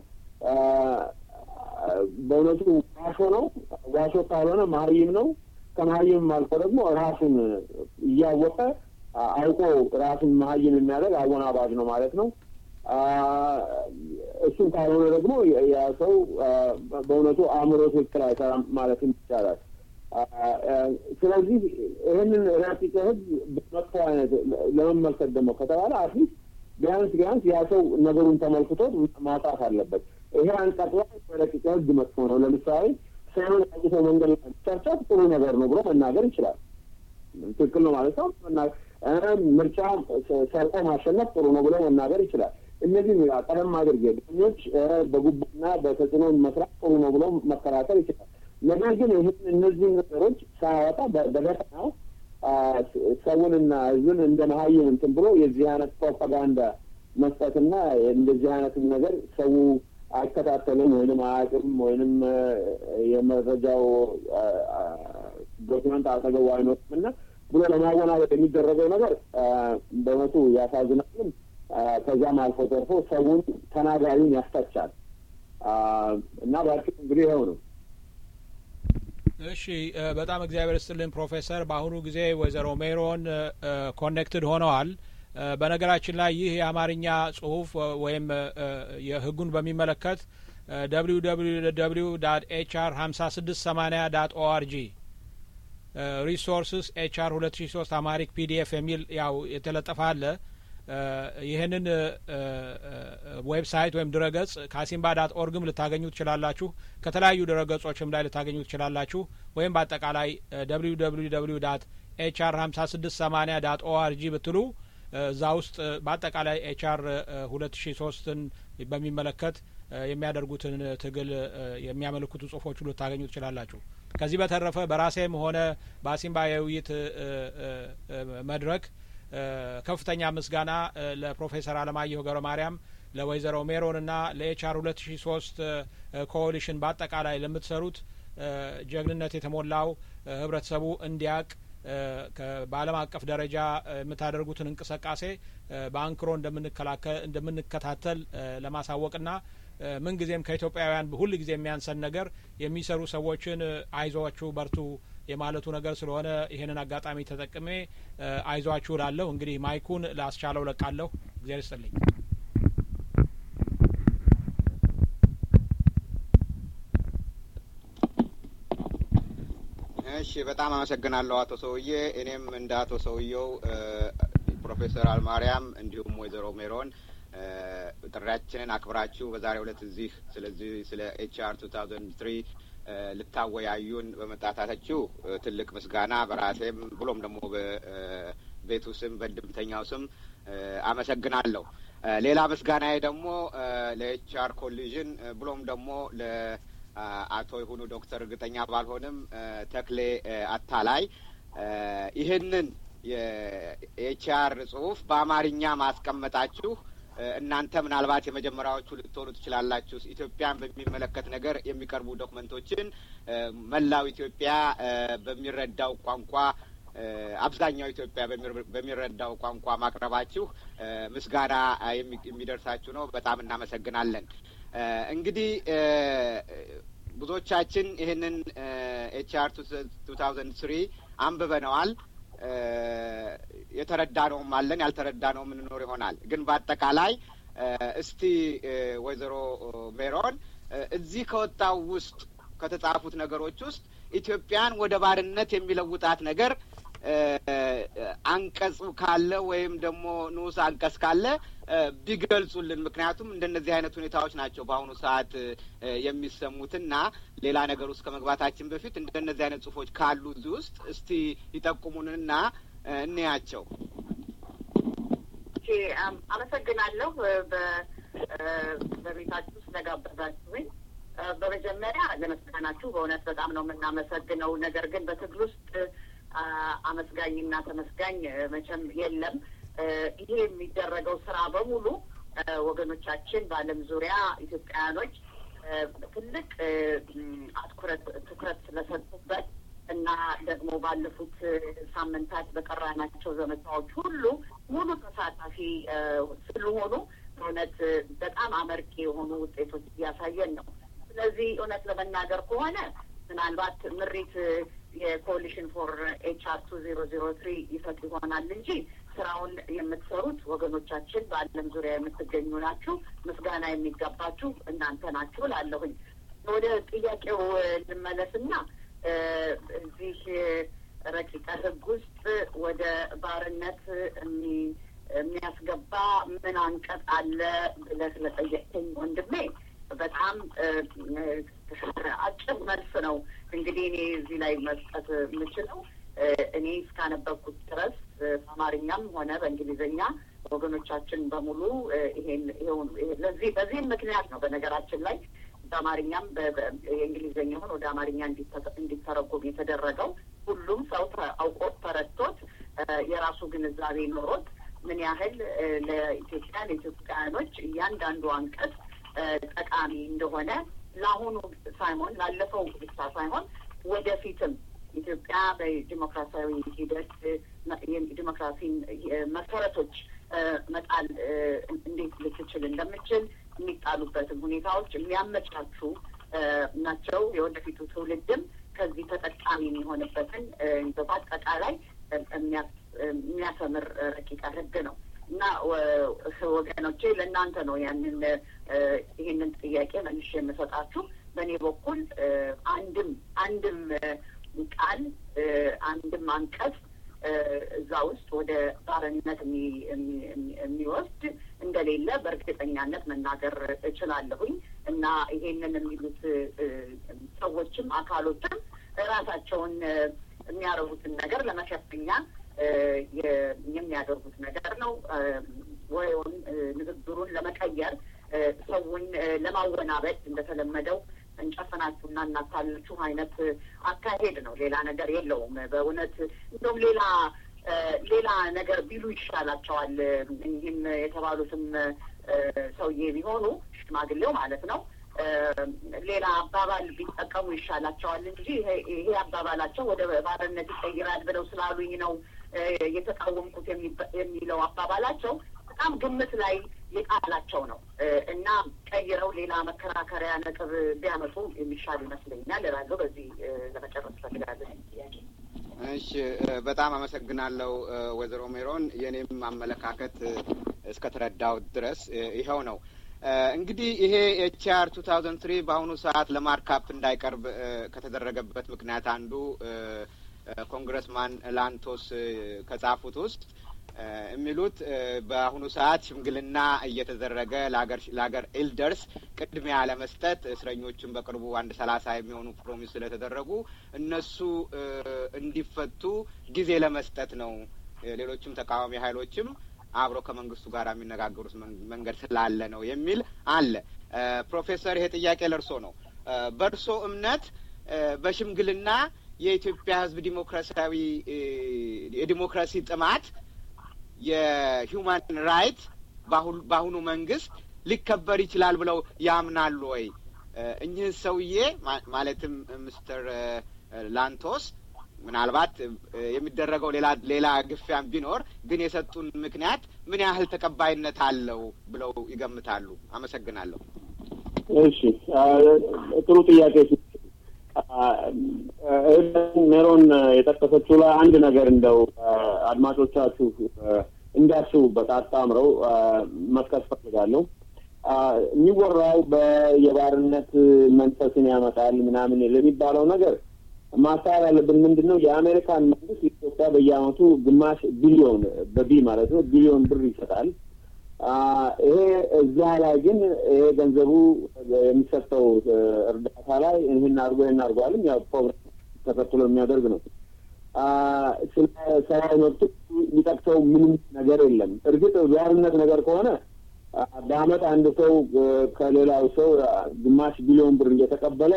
በእውነቱ ዋሾ ነው። ዋሾ ካልሆነ መሀይም ነው። ከመሀይም አልፎ ደግሞ ራሱን እያወቀ አውቆ ራሱን መሀይም የሚያደርግ አወናባጅ ነው ማለት ነው። እሱም ካልሆነ ደግሞ ያ ሰው በእውነቱ አእምሮ ትክክል አይሰራም ማለትም ይቻላል። ስለዚህ ይህንን ረቂቅ ህግ በመጥፎ አይነት ለመመልከት ደግሞ ከተባለ አትሊስት ቢያንስ ቢያንስ ያ ሰው ነገሩን ተመልክቶ ማጣት አለበት። ይሄ አንቀጽ ላይ ረቂቅ ህግ መጥፎ ነው፣ ለምሳሌ ሰውን አውጥቶ መንገድ ላይ ጨርጨት ጥሩ ነገር ነው ብሎ መናገር ይችላል። ትክክል ነው ማለት ነው። ምርጫ ሰርቆ ማሸነፍ ጥሩ ነው ብሎ መናገር ይችላል። እነዚህ ቀደም አድርጌ ዳኞች በጉቦና በተጽዕኖ መስራት ጥሩ ነው ብሎ መከራከር ይችላል። ነገር ግን ይህን እነዚህ ነገሮች ሳያወጣ በደፈናው ሰውንና ህዝብን እንደ መሀይም እንትን ብሎ የዚህ አይነት ፕሮፓጋንዳ መስጠትና እንደዚህ አይነትን ነገር ሰው አይከታተልም ወይንም አያውቅም ወይንም የመረጃው ዶክመንት አጠገቡ አይኖርም እና ብሎ ለማወናበድ የሚደረገው ነገር በእውነቱ ያሳዝናልም ከዛም አልፎ ተርፎ ሰውን ተናጋሪውን ያስተቻል እና ባጭሩ እንግዲህ ይኸው ነው። እሺ በጣም እግዚአብሔር ይስጥልን ፕሮፌሰር። በአሁኑ ጊዜ ወይዘሮ ሜሮን ኮኔክትድ ሆነዋል። በነገራችን ላይ ይህ የአማርኛ ጽሁፍ ወይም የህጉን በሚመለከት ደብሊው ደብሊው ደብሊው ዳት ኤች አር ሀምሳ ስድስት ሰማኒያ ዳት ኦአርጂ ሪሶርስስ ኤች አር ሁለት ሺ ሶስት አማሪክ ፒዲኤፍ የሚል ያው የተለጠፈ አለ። ይህንን ዌብሳይት ወይም ድረገጽ ካሲምባ ዳት ኦርግም ልታገኙ ትችላላችሁ። ከተለያዩ ድረገጾችም ላይ ልታገኙ ትችላላችሁ። ወይም በአጠቃላይ ደብሊው ደብሊው ደብሊው ዳት ኤች አር ሀምሳ ስድስት ሰማኒያ ዳት ኦአርጂ ብትሉ እዛ ውስጥ በአጠቃላይ ኤች አር ሁለት ሺ ሶስትን በሚመለከት የሚያደርጉትን ትግል የሚያመለክቱ ጽሁፎች ሁሉ ልታገኙ ትችላላችሁ። ከዚህ በተረፈ በራሴም ሆነ በአሲምባ የውይይት መድረክ ከፍተኛ ምስጋና ለፕሮፌሰር አለማየሁ ገብረ ማርያም፣ ለወይዘሮ ሜሮንና ለኤች አር ሁለት ሺ ሶስት ኮሊሽን በአጠቃላይ ለምትሰሩት ጀግንነት የተሞላው ህብረተሰቡ እንዲያቅ በዓለም አቀፍ ደረጃ የምታደርጉትን እንቅስቃሴ በአንክሮ እንደምንከላከል እንደምንከታተል ለማሳወቅና ምን ጊዜም ከኢትዮጵያውያን ሁሉ ጊዜ የሚያንሰን ነገር የሚሰሩ ሰዎችን አይዟችሁ በርቱ የማለቱ ነገር ስለሆነ ይሄንን አጋጣሚ ተጠቅሜ አይዟችሁ ላለሁ። እንግዲህ ማይኩን ላስቻለው ለቃለሁ። እግዚአብሔር ይስጥልኝ። እሺ በጣም አመሰግናለሁ አቶ ሰውዬ። እኔም እንደ አቶ ሰውዬው ፕሮፌሰር አልማርያም እንዲሁም ወይዘሮ ሜሮን ጥሪያችንን አክብራችሁ በዛሬው ዕለት እዚህ ስለዚህ ስለ ኤች አር ቱ ታውዘንድ ትሪ ልታወያዩን በመጣታችሁ ትልቅ ምስጋና በራሴም ብሎም ደግሞ በቤቱ ስም በድምተኛው ስም አመሰግናለሁ። ሌላ ምስጋናዬ ደግሞ ለኤች አር ኮሊዥን ብሎም ደግሞ ለ አቶ ይሁኑ ዶክተር እርግጠኛ ባልሆንም ተክሌ አታላይ ይህንን የኤች አር ጽሁፍ በአማርኛ ማስቀመጣችሁ እናንተ ምናልባት የመጀመሪያዎቹ ልትሆኑ ትችላላችሁ። ኢትዮጵያን በሚመለከት ነገር የሚቀርቡ ዶክመንቶችን መላው ኢትዮጵያ በሚረዳው ቋንቋ አብዛኛው ኢትዮጵያ በሚረዳው ቋንቋ ማቅረባችሁ ምስጋና የሚደርሳችሁ ነው። በጣም እናመሰግናለን። እንግዲህ ብዙዎቻችን ይህንን ኤች አር ቱ ታውዘንድ ትሪ አንብበነዋል። የተረዳነውም አለን፣ ያልተረዳነውም እንኖር ይሆናል። ግን በአጠቃላይ እስቲ ወይዘሮ ሜሮን እዚህ ከወጣው ውስጥ ከተጻፉት ነገሮች ውስጥ ኢትዮጵያን ወደ ባርነት የሚለውጣት ነገር አንቀጽ ካለ ወይም ደግሞ ንዑስ አንቀጽ ካለ ቢገልጹልን። ምክንያቱም እንደነዚህ አይነት ሁኔታዎች ናቸው በአሁኑ ሰዓት የሚሰሙትና ሌላ ነገር ውስጥ ከመግባታችን በፊት እንደነዚህ አይነት ጽሁፎች ካሉ እዚህ ውስጥ እስቲ ይጠቁሙንና እንያቸው። እሺ አመሰግናለሁ በቤታችሁ ስለጋበዛችሁኝ። በመጀመሪያ ለመስጋናችሁ በእውነት በጣም ነው የምናመሰግነው። ነገር ግን በትግል ውስጥ አመስጋኝና ተመስጋኝ መቼም የለም። ይሄ የሚደረገው ስራ በሙሉ ወገኖቻችን በዓለም ዙሪያ ኢትዮጵያውያኖች ትልቅ አትኩረት ትኩረት ስለሰጡበት እና ደግሞ ባለፉት ሳምንታት በቀራናቸው ዘመቻዎች ሁሉ ሙሉ ተሳታፊ ስለሆኑ እውነት በጣም አመርቂ የሆኑ ውጤቶች እያሳየን ነው። ስለዚህ እውነት ለመናገር ከሆነ ምናልባት ምሪት የኮሊሽን ፎር ኤች አር ቱ ዜሮ ዜሮ ትሪ ይፈጥ ይሆናል እንጂ ስራውን የምትሰሩት ወገኖቻችን በዓለም ዙሪያ የምትገኙ ናችሁ። ምስጋና የሚገባችሁ እናንተ ናችሁ ላለሁኝ። ወደ ጥያቄው ልመለስና እዚህ ረቂቀ ሕግ ውስጥ ወደ ባርነት የሚያስገባ ምን አንቀጽ አለ ብለህ ለጠየቀኝ ወንድሜ በጣም አጭር መልስ ነው። እንግዲህ እኔ እዚህ ላይ መስጠት የምችለው እኔ እስካነበብኩት ድረስ በአማርኛም ሆነ በእንግሊዝኛ ወገኖቻችን በሙሉ ይሄን ይሄውን ለዚህ በዚህም ምክንያት ነው በነገራችን ላይ በአማርኛም የእንግሊዝኛውን ወደ አማርኛ እንዲተረጎም የተደረገው። ሁሉም ሰው አውቆት ተረድቶት የራሱ ግንዛቤ ኖሮት ምን ያህል ለኢትዮጵያ ለኢትዮጵያውያኖች እያንዳንዱ አንቀጽ ጠቃሚ እንደሆነ ለአሁኑ ሳይሆን ላለፈው ብቻ ሳይሆን ወደፊትም ኢትዮጵያ በዲሞክራሲያዊ ሂደት የዲሞክራሲን መሰረቶች መጣል እንዴት ልትችል እንደምችል የሚጣሉበትን ሁኔታዎች የሚያመቻቹ ናቸው። የወደፊቱ ትውልድም ከዚህ ተጠቃሚ የሚሆንበትን በአጠቃላይ የሚያሰምር ረቂቅ ሕግ ነው እና ወገኖቼ ለእናንተ ነው ያንን ይህንን ጥያቄ መልሼ የምሰጣችሁ። በእኔ በኩል አንድም አንድም ቃል አንድም አንቀጽ እዛ ውስጥ ወደ ባርነት የሚወስድ እንደሌለ በእርግጠኛነት መናገር እችላለሁኝ እና ይሄንን የሚሉት ሰዎችም አካሎችም ራሳቸውን የሚያደርጉትን ነገር ለመሸፈኛ የሚያደርጉት ነገር ነው። ወይም ንግግሩን ለመቀየር ሰውን ለማወናበድ እንደተለመደው እንጨፍናችሁና እናታላችሁ አይነት አካሄድ ነው። ሌላ ነገር የለውም። በእውነት እንደውም ሌላ ሌላ ነገር ቢሉ ይሻላቸዋል። ይህም የተባሉትም ሰውዬ ቢሆኑ ሽማግሌው ማለት ነው ሌላ አባባል ቢጠቀሙ ይሻላቸዋል እንጂ ይሄ አባባላቸው ወደ ባርነት ይቀይራል ብለው ስላሉኝ ነው የተቃወምኩት የሚለው አባባላቸው በጣም ግምት ላይ የጣላቸው ነው እና ቀይረው ሌላ መከራከሪያ ነጥብ ቢያመጡ የሚሻል ይመስለኛል እላለሁ። በዚህ ለመጨረስ ፈልጋለሁ ጥያቄ። እሺ፣ በጣም አመሰግናለሁ ወይዘሮ ሜሮን። የኔም አመለካከት እስከተረዳው ድረስ ይኸው ነው። እንግዲህ ይሄ ኤች አር ቱ ታውዘንድ ትሪ በአሁኑ ሰዓት ለማርካፕ እንዳይቀርብ ከተደረገበት ምክንያት አንዱ ኮንግረስማን ላንቶስ ከጻፉት ውስጥ የሚሉት በአሁኑ ሰዓት ሽምግልና እየተደረገ ለሀገር ኤልደርስ ቅድሚያ ለመስጠት እስረኞችን በቅርቡ አንድ ሰላሳ የሚሆኑ ፕሮሚስ ስለተደረጉ እነሱ እንዲፈቱ ጊዜ ለመስጠት ነው። ሌሎችም ተቃዋሚ ኃይሎችም አብሮ ከመንግስቱ ጋር የሚነጋገሩት መንገድ ስላለ ነው የሚል አለ። ፕሮፌሰር ይሄ ጥያቄ ለእርሶ ነው። በእርሶ እምነት በሽምግልና የኢትዮጵያ ሕዝብ ዲሞክራሲያዊ የዲሞክራሲ ጥማት የሂውማን ራይት በአሁኑ መንግስት ሊከበር ይችላል ብለው ያምናሉ ወይ? እኚህ ሰውዬ ማለትም ሚስተር ላንቶስ ምናልባት የሚደረገው ሌላ ሌላ ግፊያም ቢኖር ግን የሰጡን ምክንያት ምን ያህል ተቀባይነት አለው ብለው ይገምታሉ? አመሰግናለሁ። እሺ፣ ጥሩ ጥያቄ። ሜሮን የጠቀሰችው ላይ አንድ ነገር እንደው አድማጮቻችሁ እንዲያስቡበት አጣምረው መጥቀስ ፈልጋለሁ። የሚወራው በየባርነት መንፈስን ያመጣል ምናምን ለሚባለው ነገር ማስተዋል ያለብን ምንድን ነው? የአሜሪካን መንግስት ኢትዮጵያ በየአመቱ ግማሽ ቢሊዮን በቢ ማለት ነው ቢሊዮን ብር ይሰጣል። ይሄ እዛ ላይ ግን ይሄ ገንዘቡ የሚሰጠው እርዳታ ላይ ይህን አድርጎ ይህን አድርጓልም ያው ፕሮግራም ተከትሎ የሚያደርግ ነው። ስለ ሰብአዊ መብት ሊጠቅሰው ምንም ነገር የለም። እርግጥ ባርነት ነገር ከሆነ በአመት አንድ ሰው ከሌላው ሰው ግማሽ ቢሊዮን ብር እየተቀበለ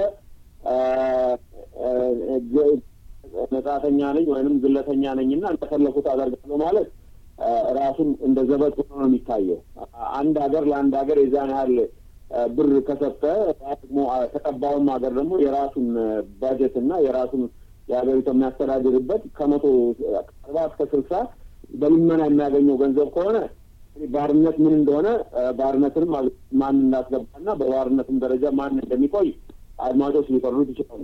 ነጻተኛ ነኝ ወይንም ግለተኛ ነኝና እንደፈለኩት አደርጋለሁ ማለት ራሱን እንደ ዘበት ሆኖ ነው የሚታየው። አንድ ሀገር ለአንድ ሀገር የዛን ያህል ብር ከሰጠ ደግሞ ተቀባዩም ሀገር ደግሞ የራሱን ባጀትና የራሱን የሀገሪቱ የሚያስተዳድርበት ከመቶ አርባ እስከ ስልሳ በልመና የሚያገኘው ገንዘብ ከሆነ ባርነት ምን እንደሆነ ባርነትንም ማን እንዳስገባና በባርነትም ደረጃ ማን እንደሚቆይ አድማጮች ሊፈርዱት ይችላሉ።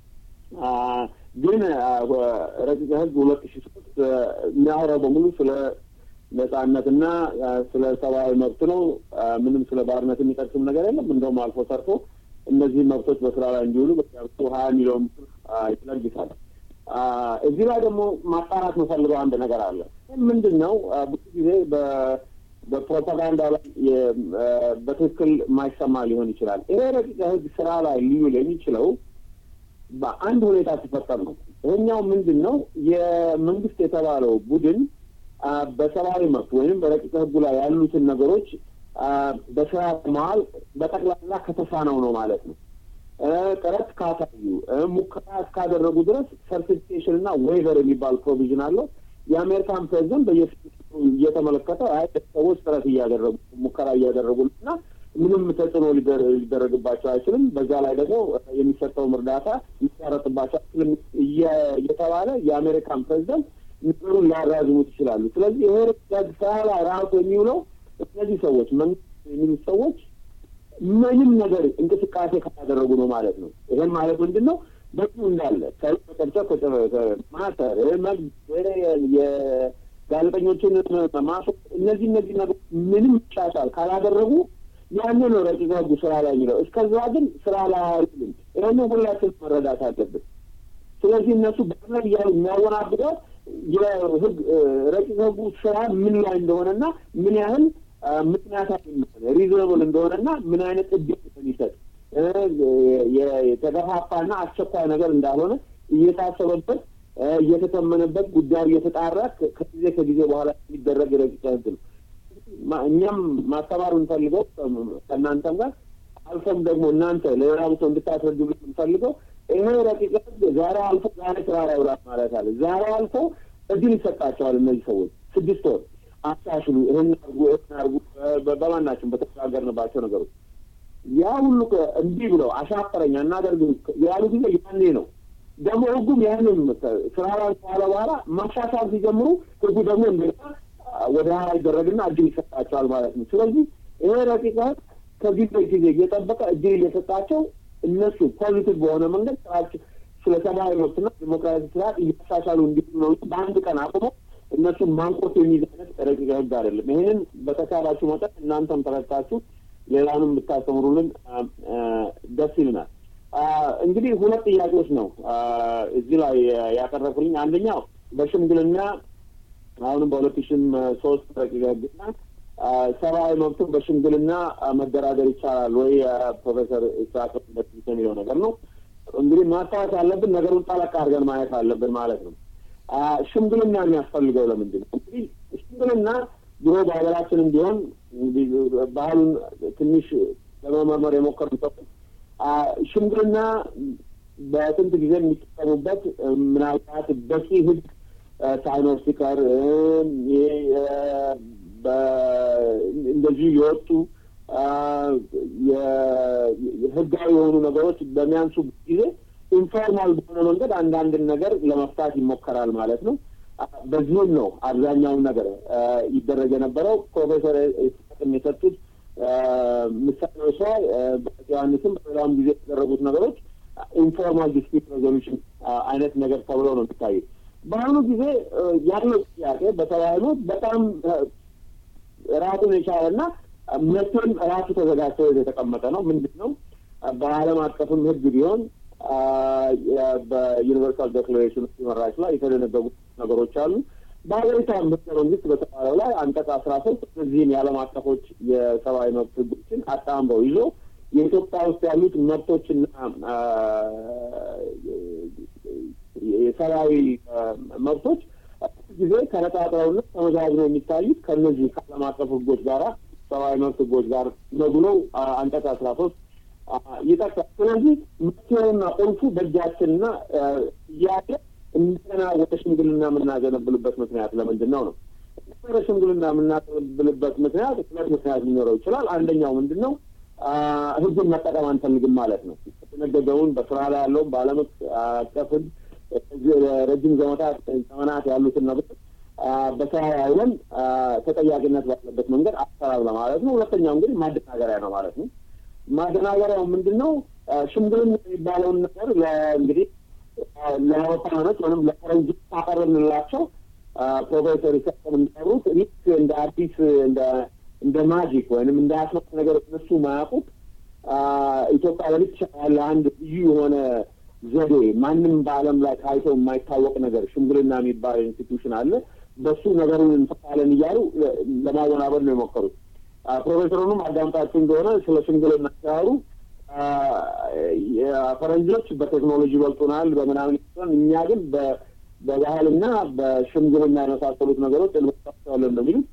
ግን ረቂቅ ሕግ ሁለት ሺህ ሶስት የሚያወራው በሙሉ ስለ ነጻነትና ስለ ሰብአዊ መብት ነው። ምንም ስለ ባርነት የሚጠቅስም ነገር የለም። እንደውም አልፎ ሰርቶ እነዚህ መብቶች በስራ ላይ እንዲውሉ በያቱ ሀያ ሚሊዮን ብር ይለግሳል። እዚህ ላይ ደግሞ ማጣራት መፈልገው አንድ ነገር አለ። ምንድን ነው? ብዙ ጊዜ በፕሮፓጋንዳ ላይ በትክክል ማይሰማ ሊሆን ይችላል። ይሄ ረቂቅ ሕግ ስራ ላይ ሊውል የሚችለው በአንድ ሁኔታ ሲፈጠር ነው። ይሄኛው ምንድን ነው? የመንግስት የተባለው ቡድን በሰብአዊ መብት ወይም በረቂቅ ሕጉ ላይ ያሉትን ነገሮች በስራ መሀል በጠቅላላ ከተሳነው ነው ማለት ነው። ጥረት ካሳዩ ሙከራ እስካደረጉ ድረስ ሰርቲፊኬሽን እና ዌይቨር የሚባል ፕሮቪዥን አለው። የአሜሪካን ፕሬዚደንት በየፊቱ እየተመለከተ አይ ሰዎች ጥረት እያደረጉ ሙከራ እያደረጉ እና ምንም ተጽዕኖ ሊደረግባቸው አይችልም። በዛ ላይ ደግሞ የሚሰጠው እርዳታ ሊቋረጥባቸው አይችልም እየተባለ የአሜሪካን ፕሬዚደንት ነገሩን ሊያራዝሙት ይችላሉ። ስለዚህ ይሄ ስራ ላይ ራሱ የሚውለው እነዚህ ሰዎች መንግስት የሚሉት ሰዎች ምንም ነገር እንቅስቃሴ ካላደረጉ ነው ማለት ነው። ይሄን ማለት ምንድን ነው? በሱ እንዳለ ከጨብጨብ ማሰር፣ የጋዜጠኞችን ማሰር፣ እነዚህ እነዚህ ነገሮች ምንም ይቻላል ካላደረጉ ያንን ነው ረቂቅ ህጉ ስራ ላይ የሚለው። እስከዛ ግን ስራ ላይ አይደለም። ይሄንን ሁላችን መረዳት አለብን። ስለዚህ እነሱ በእምነት እያሉ የሚያወናብዷት የህግ ረቂቅ ህጉ ስራ ምን ላይ እንደሆነና ምን ያህል ምክንያታዊ እንደሆነ ሪዝነብል እንደሆነና ምን አይነት እድል እንደሚሰጥ የተገፋፋና አስቸኳይ ነገር እንዳልሆነ እየታሰበበት እየተተመነበት ጉዳዩ እየተጣራ ከጊዜ ከጊዜ በኋላ የሚደረግ ረቂቅ ህግ ነው። እኛም ማስተማር እንፈልገው ከእናንተም ጋር አልፎም ደግሞ እናንተ ለሌላ ሰው እንድታስረዱ እንፈልገው ይሄ ረቂቅ ህግ ዛሬ አልፎ ዛሬ ስራ ላይ ውላት ማለት አለ። ዛሬ አልፎ እድል ይሰጣቸዋል። እነዚህ ሰዎች ስድስት ወር አሻሽሉ፣ ይህን አርጉ፣ ይህን አርጉ በማናቸውም በተነጋገርንባቸው ነገሮች ያ ሁሉ እምቢ ብለው አሻፈረኛ እናደርግ ያሉ ጊዜ ያኔ ነው ደግሞ ህጉም ያንን ስራ ላይ በኋላ በኋላ ማሻሻል ሲጀምሩ ህጉ ደግሞ እንደገና ወደ ኋላ ይደረግና እድል ይሰጣቸዋል ማለት ነው። ስለዚህ ይሄ ረቂቅ ህግ ከጊዜ ጊዜ እየጠበቀ እድል እየሰጣቸው እነሱ ፖዚቲቭ በሆነ መንገድ ስራቸው ስለ ሰብአዊ መብትና ዲሞክራሲ ስርዓት እያሻሻሉ እንዲሉ ነው። በአንድ ቀን አቁሞ እነሱን ማንቆት የሚይዝ አይነት ረቂቅ ህግ አይደለም። ይህንን በተቻላችሁ መጠን እናንተም ተረድታችሁ ሌላውንም ብታስተምሩልን ደስ ይልናል። እንግዲህ ሁለት ጥያቄዎች ነው እዚህ ላይ ያቀረብኩልኝ። አንደኛው በሽምግልና አሁንም በሁለት ሺህም ሶስት ረቂቅ ህግና ሰብአዊ መብትን በሽምግልና መደራደር ይቻላል ወይ ፕሮፌሰር ኢሳቅ እንደዚህ የሚለው ነገር ነው። እንግዲህ ማስታወስ ያለብን ነገሩን ጠለቅ አድርገን ማየት አለብን ማለት ነው። ሽምግልና የሚያስፈልገው ለምንድን ነው? እንግዲህ ሽምግልና ድሮ በሀገራችንም ቢሆን ባህሉን ትንሽ ለመመርመር የሞከሩ ሰዎች ሽምግልና በስንት ጊዜ የሚጠቀሙበት ምናልባት በቂ ህግ ሳይኖር ሲቀር እንደዚህ የወጡ የህጋዊ የሆኑ ነገሮች በሚያንሱ ጊዜ ኢንፎርማል በሆነ መንገድ አንዳንድን ነገር ለመፍታት ይሞከራል ማለት ነው። በዚህም ነው አብዛኛውን ነገር ይደረግ የነበረው። ፕሮፌሰር ኢሳቅም የሰጡት ምሳሌዎች ላይ በዮሐንስም በሌላውም ጊዜ የተደረጉት ነገሮች ኢንፎርማል ዲስፒት ሬዞሉሽን አይነት ነገር ተብሎ ነው የሚታየው። በአሁኑ ጊዜ ያለው ጥያቄ በተለያዩ በጣም ራሱን የቻለና መብትም ራሱ ተዘጋጅቶ የተቀመጠ ነው። ምንድን ነው? በዓለም አቀፍም ህግ ቢሆን በዩኒቨርሳል ዴክላሬሽን ኦፍ ሂውማን ራይትስ ላይ የተደነገጉ ነገሮች አሉ። በሀገሪቷ ህገ መንግስት በተባለው ላይ አንቀጽ አስራ ሶስት እነዚህም የዓለም አቀፎች የሰብአዊ መብት ህጎችን አጣምበው ይዞ የኢትዮጵያ ውስጥ ያሉት መብቶችና የሰብአዊ መብቶች ጊዜ ተነጣጥረውና ተመዛዝነው የሚታዩት ከእነዚህ ከዓለም አቀፍ ህጎች ጋር ሰብአዊ መብት ህጎች ጋር ነው ብሎ አንቀጽ አስራ ሶስት ይጠቅሳል። ስለዚህ መፍትሄውና ቁልፉ በእጃችንና እያለ እንደገና ወደ ሽምግልና የምናዘነብልበት ምክንያት ለምንድን ነው ነው? ወደ ሽምግልና የምናዘነብልበት ምክንያት ሁለት ምክንያት ሊኖረው ይችላል። አንደኛው ምንድን ነው? ህጉን መጠቀም አንፈልግም ማለት ነው። የተደነገገውን በስራ ላይ ያለውን በዓለም አቀፍ ህግ ረጅም ዘመታት ዘመናት ያሉትን ነገሮች በስራ ላይ አውለን ተጠያቂነት ባለበት መንገድ አሰራር ለማለት ነው። ሁለተኛው እንግዲህ ማደናገሪያ ነው ማለት ነው። ማደናገሪያው ምንድን ነው? ሽምግልና የሚባለውን ነገር እንግዲህ ለአውሮፓኖች ወይም ለፈረንጆች አቀረብንላቸው። ፕሮፌሰር ኢሳቅም እንዳሉት ልክ እንደ አዲስ እንደ ማጂክ ወይም እንደ አስማት ነገር እነሱ ማያውቁት ኢትዮጵያ ለብቻ ያለ አንድ ልዩ የሆነ ዘዴ ማንም በዓለም ላይ ታይቶ የማይታወቅ ነገር ሽምግልና የሚባል ኢንስቲትዩሽን አለ። በሱ ነገሩን እንፈታለን እያሉ ለማወናበድ ነው የሞከሩት። ፕሮፌሰሩንም አዳምጣችሁ እንደሆነ ስለ ሽምግልና ሲያወሩ ፈረንጆች በቴክኖሎጂ በልጡናል በምናምን ሲሆን እኛ ግን በባህልና በሽምግልና የመሳሰሉት ነገሮች እንመሳሰላለን ነው የሚሉት።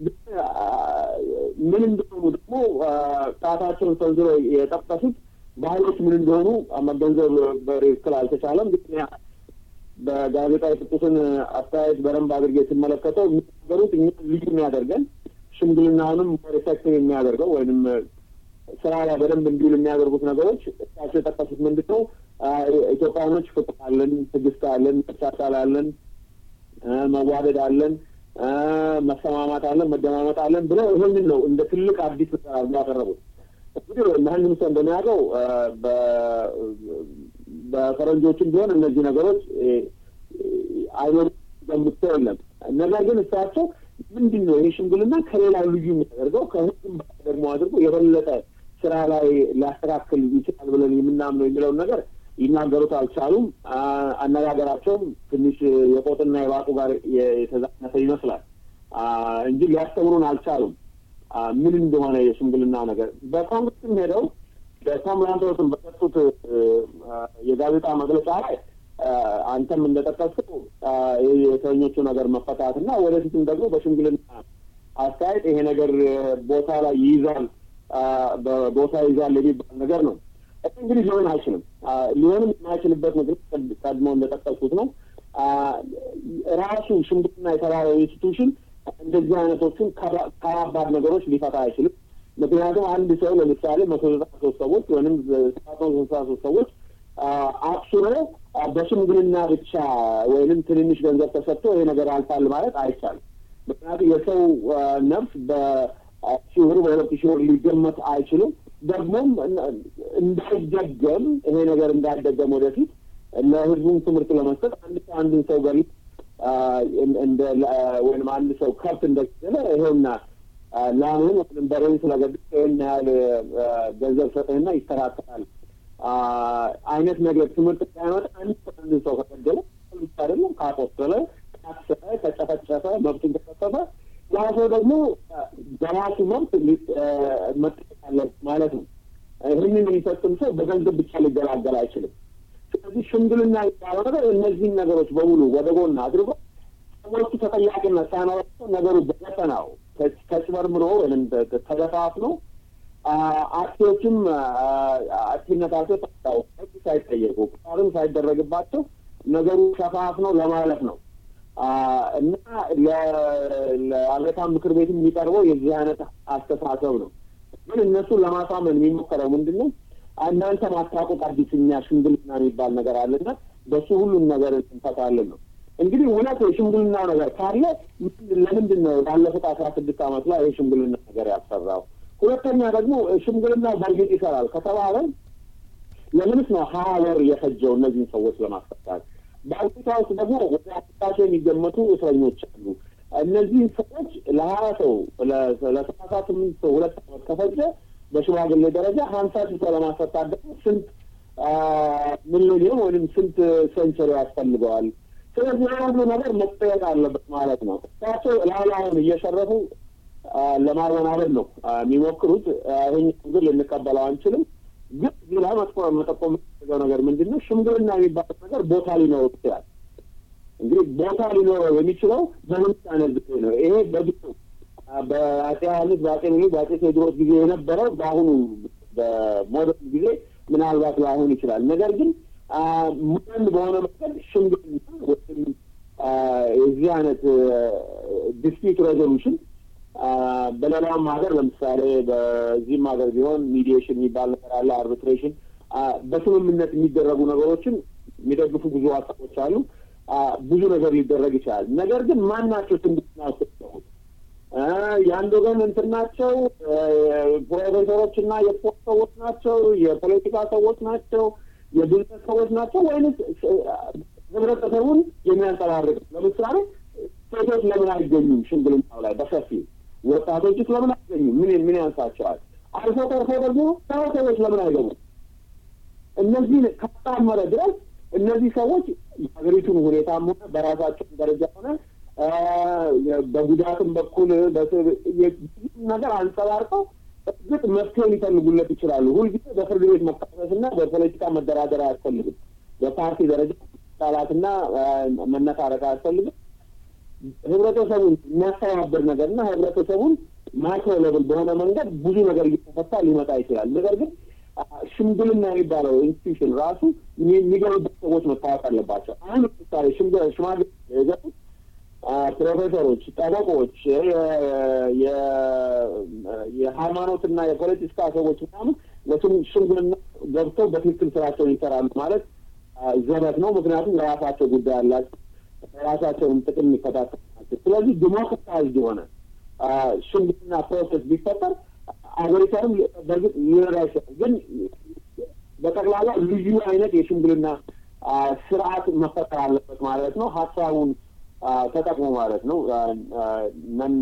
ምን እንደሆኑ ደግሞ ጣታቸውን ሰንዝሮ የጠቀሱት ባህሎች ምን እንደሆኑ መገንዘብ በትክክል አልተቻለም። ግን በጋዜጣ የሰጡትን አስተያየት በደንብ አድርጌ ስመለከተው የሚናገሩት እኛ ልዩ የሚያደርገን ሽምግልናውንም ሪፌክቲቭ የሚያደርገው ወይም ስራ ላይ በደንብ እንዲውል የሚያደርጉት ነገሮች እሳቸው የጠቀሱት ምንድን ነው? ኢትዮጵያኖች ፍቅር አለን፣ ትዕግስት አለን፣ መቻቻል አለን፣ መዋደድ አለን፣ መሰማማት አለን፣ መደማመጥ አለን ብለው ይህንን ነው እንደ ትልቅ አዲስ ያቀረቡት። እንግዲህ ማንም ሰው እንደሚያውቀው በፈረንጆችም ቢሆን እነዚህ ነገሮች አይኖር ገምተው የለም። ነገር ግን እሳቸው ምንድን ነው ይህ ሽምግልና ከሌላ ልዩ የሚያደርገው ከህዝብም ደግሞ አድርጎ የበለጠ ስራ ላይ ሊያስተካክል ይችላል ብለን የምናምነው የሚለውን ነገር ሊናገሩት አልቻሉም። አነጋገራቸውም ትንሽ የቆጥና የባጡ ጋር የተዛነፈ ይመስላል እንጂ ሊያስተምሩን አልቻሉም ምን እንደሆነ የሽምግልና ነገር። በኮንግረስም ሄደው በቶም ላንቶስም በሰጡት የጋዜጣ መግለጫ ላይ አንተም እንደጠቀስከው የእስረኞቹ ነገር መፈታትና ወደፊትም ደግሞ በሽምግልና አስተያየት ይሄ ነገር ቦታ ላይ ይይዛል ቦታ ይይዛል የሚባል ነገር ነው። እንግዲህ ሊሆን አይችልም። ሊሆንም የማይችልበት ምክንያት ቀድሞ እንደጠቀስኩት ነው። ራሱ ሽምግልና የተባለው ኢንስቲትዩሽን እንደዚህ አይነቶቹን ከባባድ ነገሮች ሊፈታ አይችልም። ምክንያቱም አንድ ሰው ለምሳሌ መቶ ዘጠና ሶስት ሰዎች ወይም ሰባት መቶ ስልሳ ሶስት ሰዎች አክሱሮ በሽምግልና ብቻ ወይንም ትንንሽ ገንዘብ ተሰጥቶ ይሄ ነገር አልፋል ማለት አይቻልም። ምክንያቱም የሰው ነፍስ በሺህ ብር በሁለት ሺህ ብር ሊገመት አይችልም። ደግሞም እንዳይደገም ይሄ ነገር እንዳይደገም ወደፊት ለህዝቡም ትምህርት ለመስጠት አንድ ሰው አንድን ሰው ገል እንደ ወይም አንድ ሰው ከብት እንደገለ ይሄውና ላምን ወይም በሬን ስለገደለ ይሄን ያህል ገንዘብ ሰጠህና ይስተካከላል አይነት ነገር ትምህርት ሳይመጣ አንድ አንድ ሰው ከገደለ ብቻ አይደለም ካቆሰለ ካሰረ ከጨፈጨፈ መብቱን ከከፈተ ያ ሰው ደግሞ በራሱ መብት መጠቃለ ማለት ነው። ይህንን የሚፈጽም ሰው በገንዘብ ብቻ ሊገላገል አይችልም። ስለዚህ ሽምግልና ይባላል እነዚህን ነገሮች በሙሉ ወደ ጎን አድርጎ ሰዎቹ ተጠያቂነት ሳይኖራቸው ነገሩ በፈተናው ተጭበርምሮ ወይም ተደፋፍኖ አክቲዎችም አክቲነታቸው ተጣጣው ሳይጠየቁ ቃልም ሳይደረግባቸው ነገሩ ሸፋፍኖ ለማለፍ ነው እና ለአገታ ምክር ቤት የሚቀርበው የዚህ አይነት አስተሳሰብ ነው። ግን እነሱን ለማሳመን የሚሞከረው ምንድን ነው? እናንተ ማታውቁት አዲስኛ ሽምግልና የሚባል ነገር አለና በሱ ሁሉን ነገር እንፈታለን ነው። እንግዲህ እውነት የሽምግልና ነገር ካለ ለምንድን ነው ባለፉት አስራ ስድስት ዓመት ላይ የሽምግልና ነገር ያሰራው? ሁለተኛ ደግሞ ሽምግልና በእርግጥ ይሰራል ከተባለ ለምንስ ነው ሀያ ወር የፈጀው እነዚህን ሰዎች ለማስፈታት? በአፍሪካ ውስጥ ደግሞ ወደ አፍሪካቸው የሚገመቱ እስረኞች አሉ። እነዚህ ሰዎች ለሀያ ሰው ለሰላሳ ስምንት ሰው ሁለት ዓመት ከፈጀ በሽማግሌ ደረጃ ሀምሳ ሺህ ሰው ለማስፈታት ደግሞ ስንት ሚሊዮን ወይም ስንት ሴንቸሪ ያስፈልገዋል? ስለዚህ ሁሉ ነገር መጠየቅ አለበት ማለት ነው። እሳቸው ላላውን እየሸረፉ ለማወናበድ ነው የሚሞክሩት። ይህን ግን ልንቀበለው አንችልም። ግን እዚህ ላይ መጥፎ መጠቆም የሚፈልገው ነገር ምንድን ነው? ሽምግልና የሚባለው ነገር ቦታ ሊኖረው ይችላል። እንግዲህ ቦታ ሊኖረው የሚችለው በምንት አይነት ጊዜ ነው? ይሄ በድሮ በአጼ ዮሐንስ፣ በአጼ ምኒልክ፣ በአጼ ቴዎድሮስ ጊዜ የነበረው በአሁኑ በሞደርን ጊዜ ምናልባት ላይሆን ይችላል። ነገር ግን ሙን በሆነ መንገድ ሽምግልና ወይም የዚህ አይነት ዲስፒት ሬዞሉሽን በሌላም ሀገር ለምሳሌ በዚህም ሀገር ቢሆን ሚዲዬሽን የሚባል ነገር አለ፣ አርቢትሬሽን፣ በስምምነት የሚደረጉ ነገሮችን የሚደግፉ ብዙ ሀሳቦች አሉ። ብዙ ነገር ሊደረግ ይችላል። ነገር ግን ማን ናቸው ሽምግልና ሰዎች? የአንድ ወገን እንትን ናቸው? ፕሮፌሰሮች እና የስፖርት ሰዎች ናቸው? የፖለቲካ ሰዎች ናቸው? የቢዝነስ ሰዎች ናቸው? ወይንስ ህብረተሰቡን የሚያንጸባርቅ? ለምሳሌ ሴቶች ለምን አይገኙም ሽምግልናው ላይ በሰፊው? ወጣቶችስ ለምን አይገኙም? ምን ምን ያንሳቸዋል? አልፎ ተርፎ ደግሞ ሰዎች ለምን አይገቡም? እነዚህን ካጣመረ ድረስ እነዚህ ሰዎች የሀገሪቱን ሁኔታም ሆነ በራሳቸው ደረጃ ሆነ በጉዳትም በኩል ነገር አንጸባርቀው እርግጥ መፍትሄ ሊፈልጉለት ይችላሉ። ሁልጊዜ በፍርድ ቤት መካሰስና በፖለቲካ መደራደር አያስፈልግም። በፓርቲ ደረጃ ጣላትና መነታረቅ አያስፈልግም። ህብረተሰቡን የሚያስተባብር ነገርና ህብረተሰቡን ማይክሮ ሌቭል በሆነ መንገድ ብዙ ነገር እየተፈታ ሊመጣ ይችላል። ነገር ግን ሽምግልና የሚባለው ኢንስቲትዩሽን ራሱ የሚገቡበት ሰዎች መታወቅ አለባቸው። አሁን ምሳሌ ሽማግሌ የገቡት ፕሮፌሰሮች፣ ጠበቆች፣ የሃይማኖትና የፖለቲካ ሰዎች ምናምን ለሽምግልና ገብተው በትክክል ስራቸውን ይሰራሉ ማለት ዘበት ነው። ምክንያቱም ለራሳቸው ጉዳይ አላቸው፣ ራሳቸውን ጥቅም የሚከታተሉ ናቸው። ስለዚህ ዲሞክራታይዝድ የሆነ ሽምግልና ፕሮሰስ ቢፈጠር አገሪቷንም በእርግጥ ሊረዳ ይችላል። ግን በጠቅላላ ልዩ አይነት የሽምግልና ስርዓት መፈጠር አለበት ማለት ነው። ሀሳቡን ተጠቅሞ ማለት ነው ነን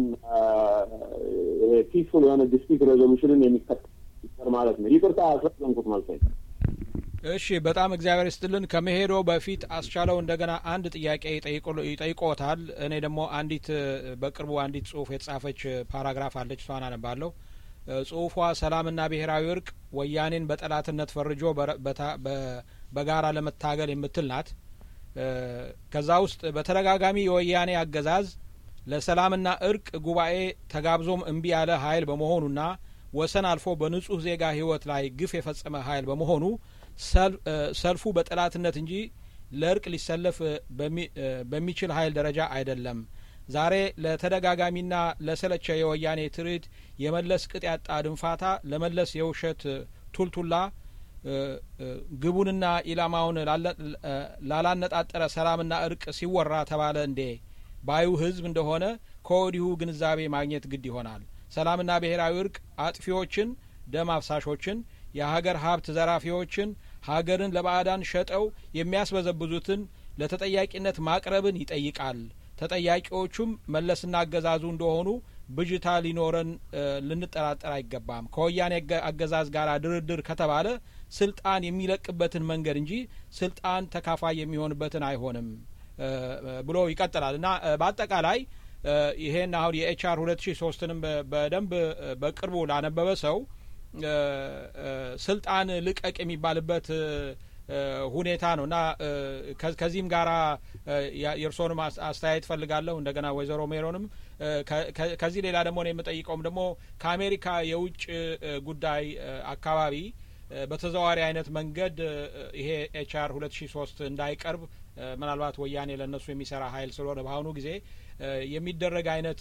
ፒስፉል የሆነ ዲስፒት ሬዞሉሽንን የሚከተል ማለት ነው። ይቅርታ አስረዘምኩት ማለት ነው። እሺ፣ በጣም እግዚአብሔር ይስጥልን። ከመሄዶ በፊት አስቻለው እንደገና አንድ ጥያቄ ይጠይቆታል። እኔ ደግሞ አንዲት በቅርቡ አንዲት ጽሁፍ የተጻፈች ፓራግራፍ አለች፣ እሷን አነባለሁ። ጽሁፏ ሰላምና ብሔራዊ እርቅ ወያኔን በጠላትነት ፈርጆ በጋራ ለመታገል የምትል ናት። ከዛ ውስጥ በተደጋጋሚ የወያኔ አገዛዝ ለሰላምና እርቅ ጉባኤ ተጋብዞም እምቢ ያለ ኃይል በመሆኑና ወሰን አልፎ በንጹህ ዜጋ ህይወት ላይ ግፍ የፈጸመ ኃይል በመሆኑ ሰልፉ በጠላትነት እንጂ ለእርቅ ሊሰለፍ በሚችል ኃይል ደረጃ አይደለም። ዛሬ ለተደጋጋሚና ለሰለቸ የወያኔ ትርኢት የመለስ ቅጥ ያጣ ድንፋታ ለመለስ የውሸት ቱልቱላ ግቡንና ኢላማውን ላላነጣጠረ ሰላምና እርቅ ሲወራ ተባለ እንዴ ባዩ ህዝብ እንደሆነ ከወዲሁ ግንዛቤ ማግኘት ግድ ይሆናል። ሰላምና ብሔራዊ እርቅ አጥፊዎችን፣ ደም አፍሳሾችን፣ የሀገር ሀብት ዘራፊዎችን፣ ሀገርን ለባዕዳን ሸጠው የሚያስበዘብዙትን ለተጠያቂነት ማቅረብን ይጠይቃል። ተጠያቂዎቹም መለስና አገዛዙ እንደሆኑ ብጅታ ሊኖረን ልንጠራጠር አይገባም። ከወያኔ አገዛዝ ጋር ድርድር ከተባለ ስልጣን የሚለቅበትን መንገድ እንጂ ስልጣን ተካፋይ የሚሆንበትን አይሆንም ብሎ ይቀጥላል። እና በአጠቃላይ ይሄን አሁን የኤችአር ሁለት ሺ ሶስትንም በደንብ በቅርቡ ላነበበ ሰው ስልጣን ልቀቅ የሚባልበት ሁኔታ ነው እና ከዚህም ጋራ የእርሶንም አስተያየት ፈልጋለሁ። እንደገና ወይዘሮ ሜሮንም ከዚህ ሌላ ደግሞ ነው የምጠይቀውም ደግሞ ከአሜሪካ የውጭ ጉዳይ አካባቢ በተዘዋዋሪ አይነት መንገድ ይሄ ኤችአር ሁለት ሺ ሶስት እንዳይቀርብ ምናልባት ወያኔ ለነሱ የሚሰራ ኃይል ስለሆነ በአሁኑ ጊዜ የሚደረግ አይነት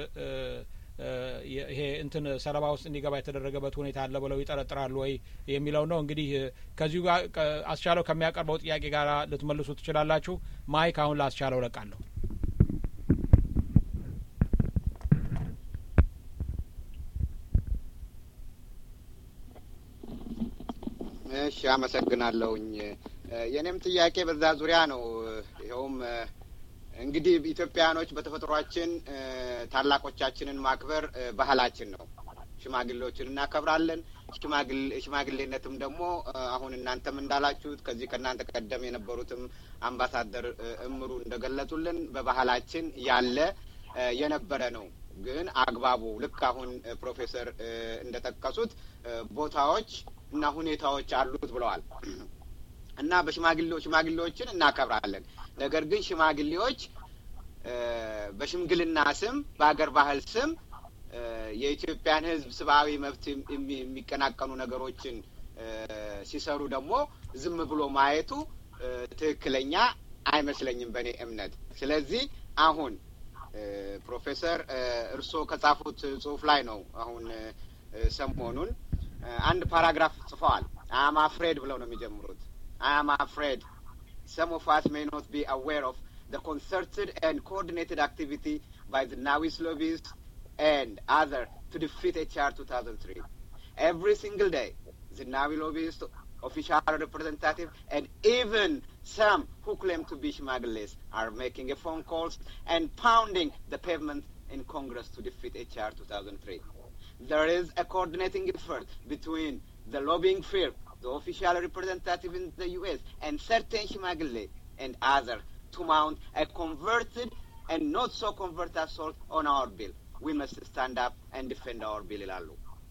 ይሄ እንትን ሰለባ ውስጥ እንዲገባ የተደረገበት ሁኔታ አለ ብለው ይጠረጥራሉ ወይ የሚለው ነው። እንግዲህ ከዚሁ ጋር አስቻለው ከሚያቀርበው ጥያቄ ጋር ልትመልሱ ትችላላችሁ። ማይክ አሁን ላስቻለው ለቃለሁ። እሺ፣ አመሰግናለሁኝ። የኔም ጥያቄ በዛ ዙሪያ ነው። ይኸውም እንግዲህ ኢትዮጵያኖች በተፈጥሯችን ታላቆቻችንን ማክበር ባህላችን ነው። ሽማግሌዎችን እናከብራለን። ሽማግሌነትም ደግሞ አሁን እናንተም እንዳላችሁት ከዚህ ከእናንተ ቀደም የነበሩትም አምባሳደር እምሩ እንደገለጹልን በባህላችን ያለ የነበረ ነው። ግን አግባቡ ልክ አሁን ፕሮፌሰር እንደጠቀሱት ቦታዎች እና ሁኔታዎች አሉት ብለዋል እና በሽማግሌዎች ሽማግሌዎችን እናከብራለን። ነገር ግን ሽማግሌዎች በሽምግልና ስም በአገር ባህል ስም የኢትዮጵያን ሕዝብ ሰብአዊ መብት የሚቀናቀኑ ነገሮችን ሲሰሩ ደግሞ ዝም ብሎ ማየቱ ትክክለኛ አይመስለኝም በእኔ እምነት። ስለዚህ አሁን ፕሮፌሰር እርስዎ ከጻፉት ጽሁፍ ላይ ነው አሁን ሰሞኑን አንድ ፓራግራፍ ጽፈዋል። አም አፍሬድ ብለው ነው የሚጀምሩት። I am afraid some of us may not be aware of the concerted and coordinated activity by the Nawis lobbyists and others to defeat H R two thousand three. Every single day, the Nawi lobbyists, official representatives, and even some who claim to be Shmaglis are making a phone calls and pounding the pavement in Congress to defeat H R two thousand three. There is a coordinating effort between the lobbying firm, the official representative in the U S, and certain Shimagile and others to mount a converted and not so converted assault on our bill. We must stand up and defend our bill ይላሉ።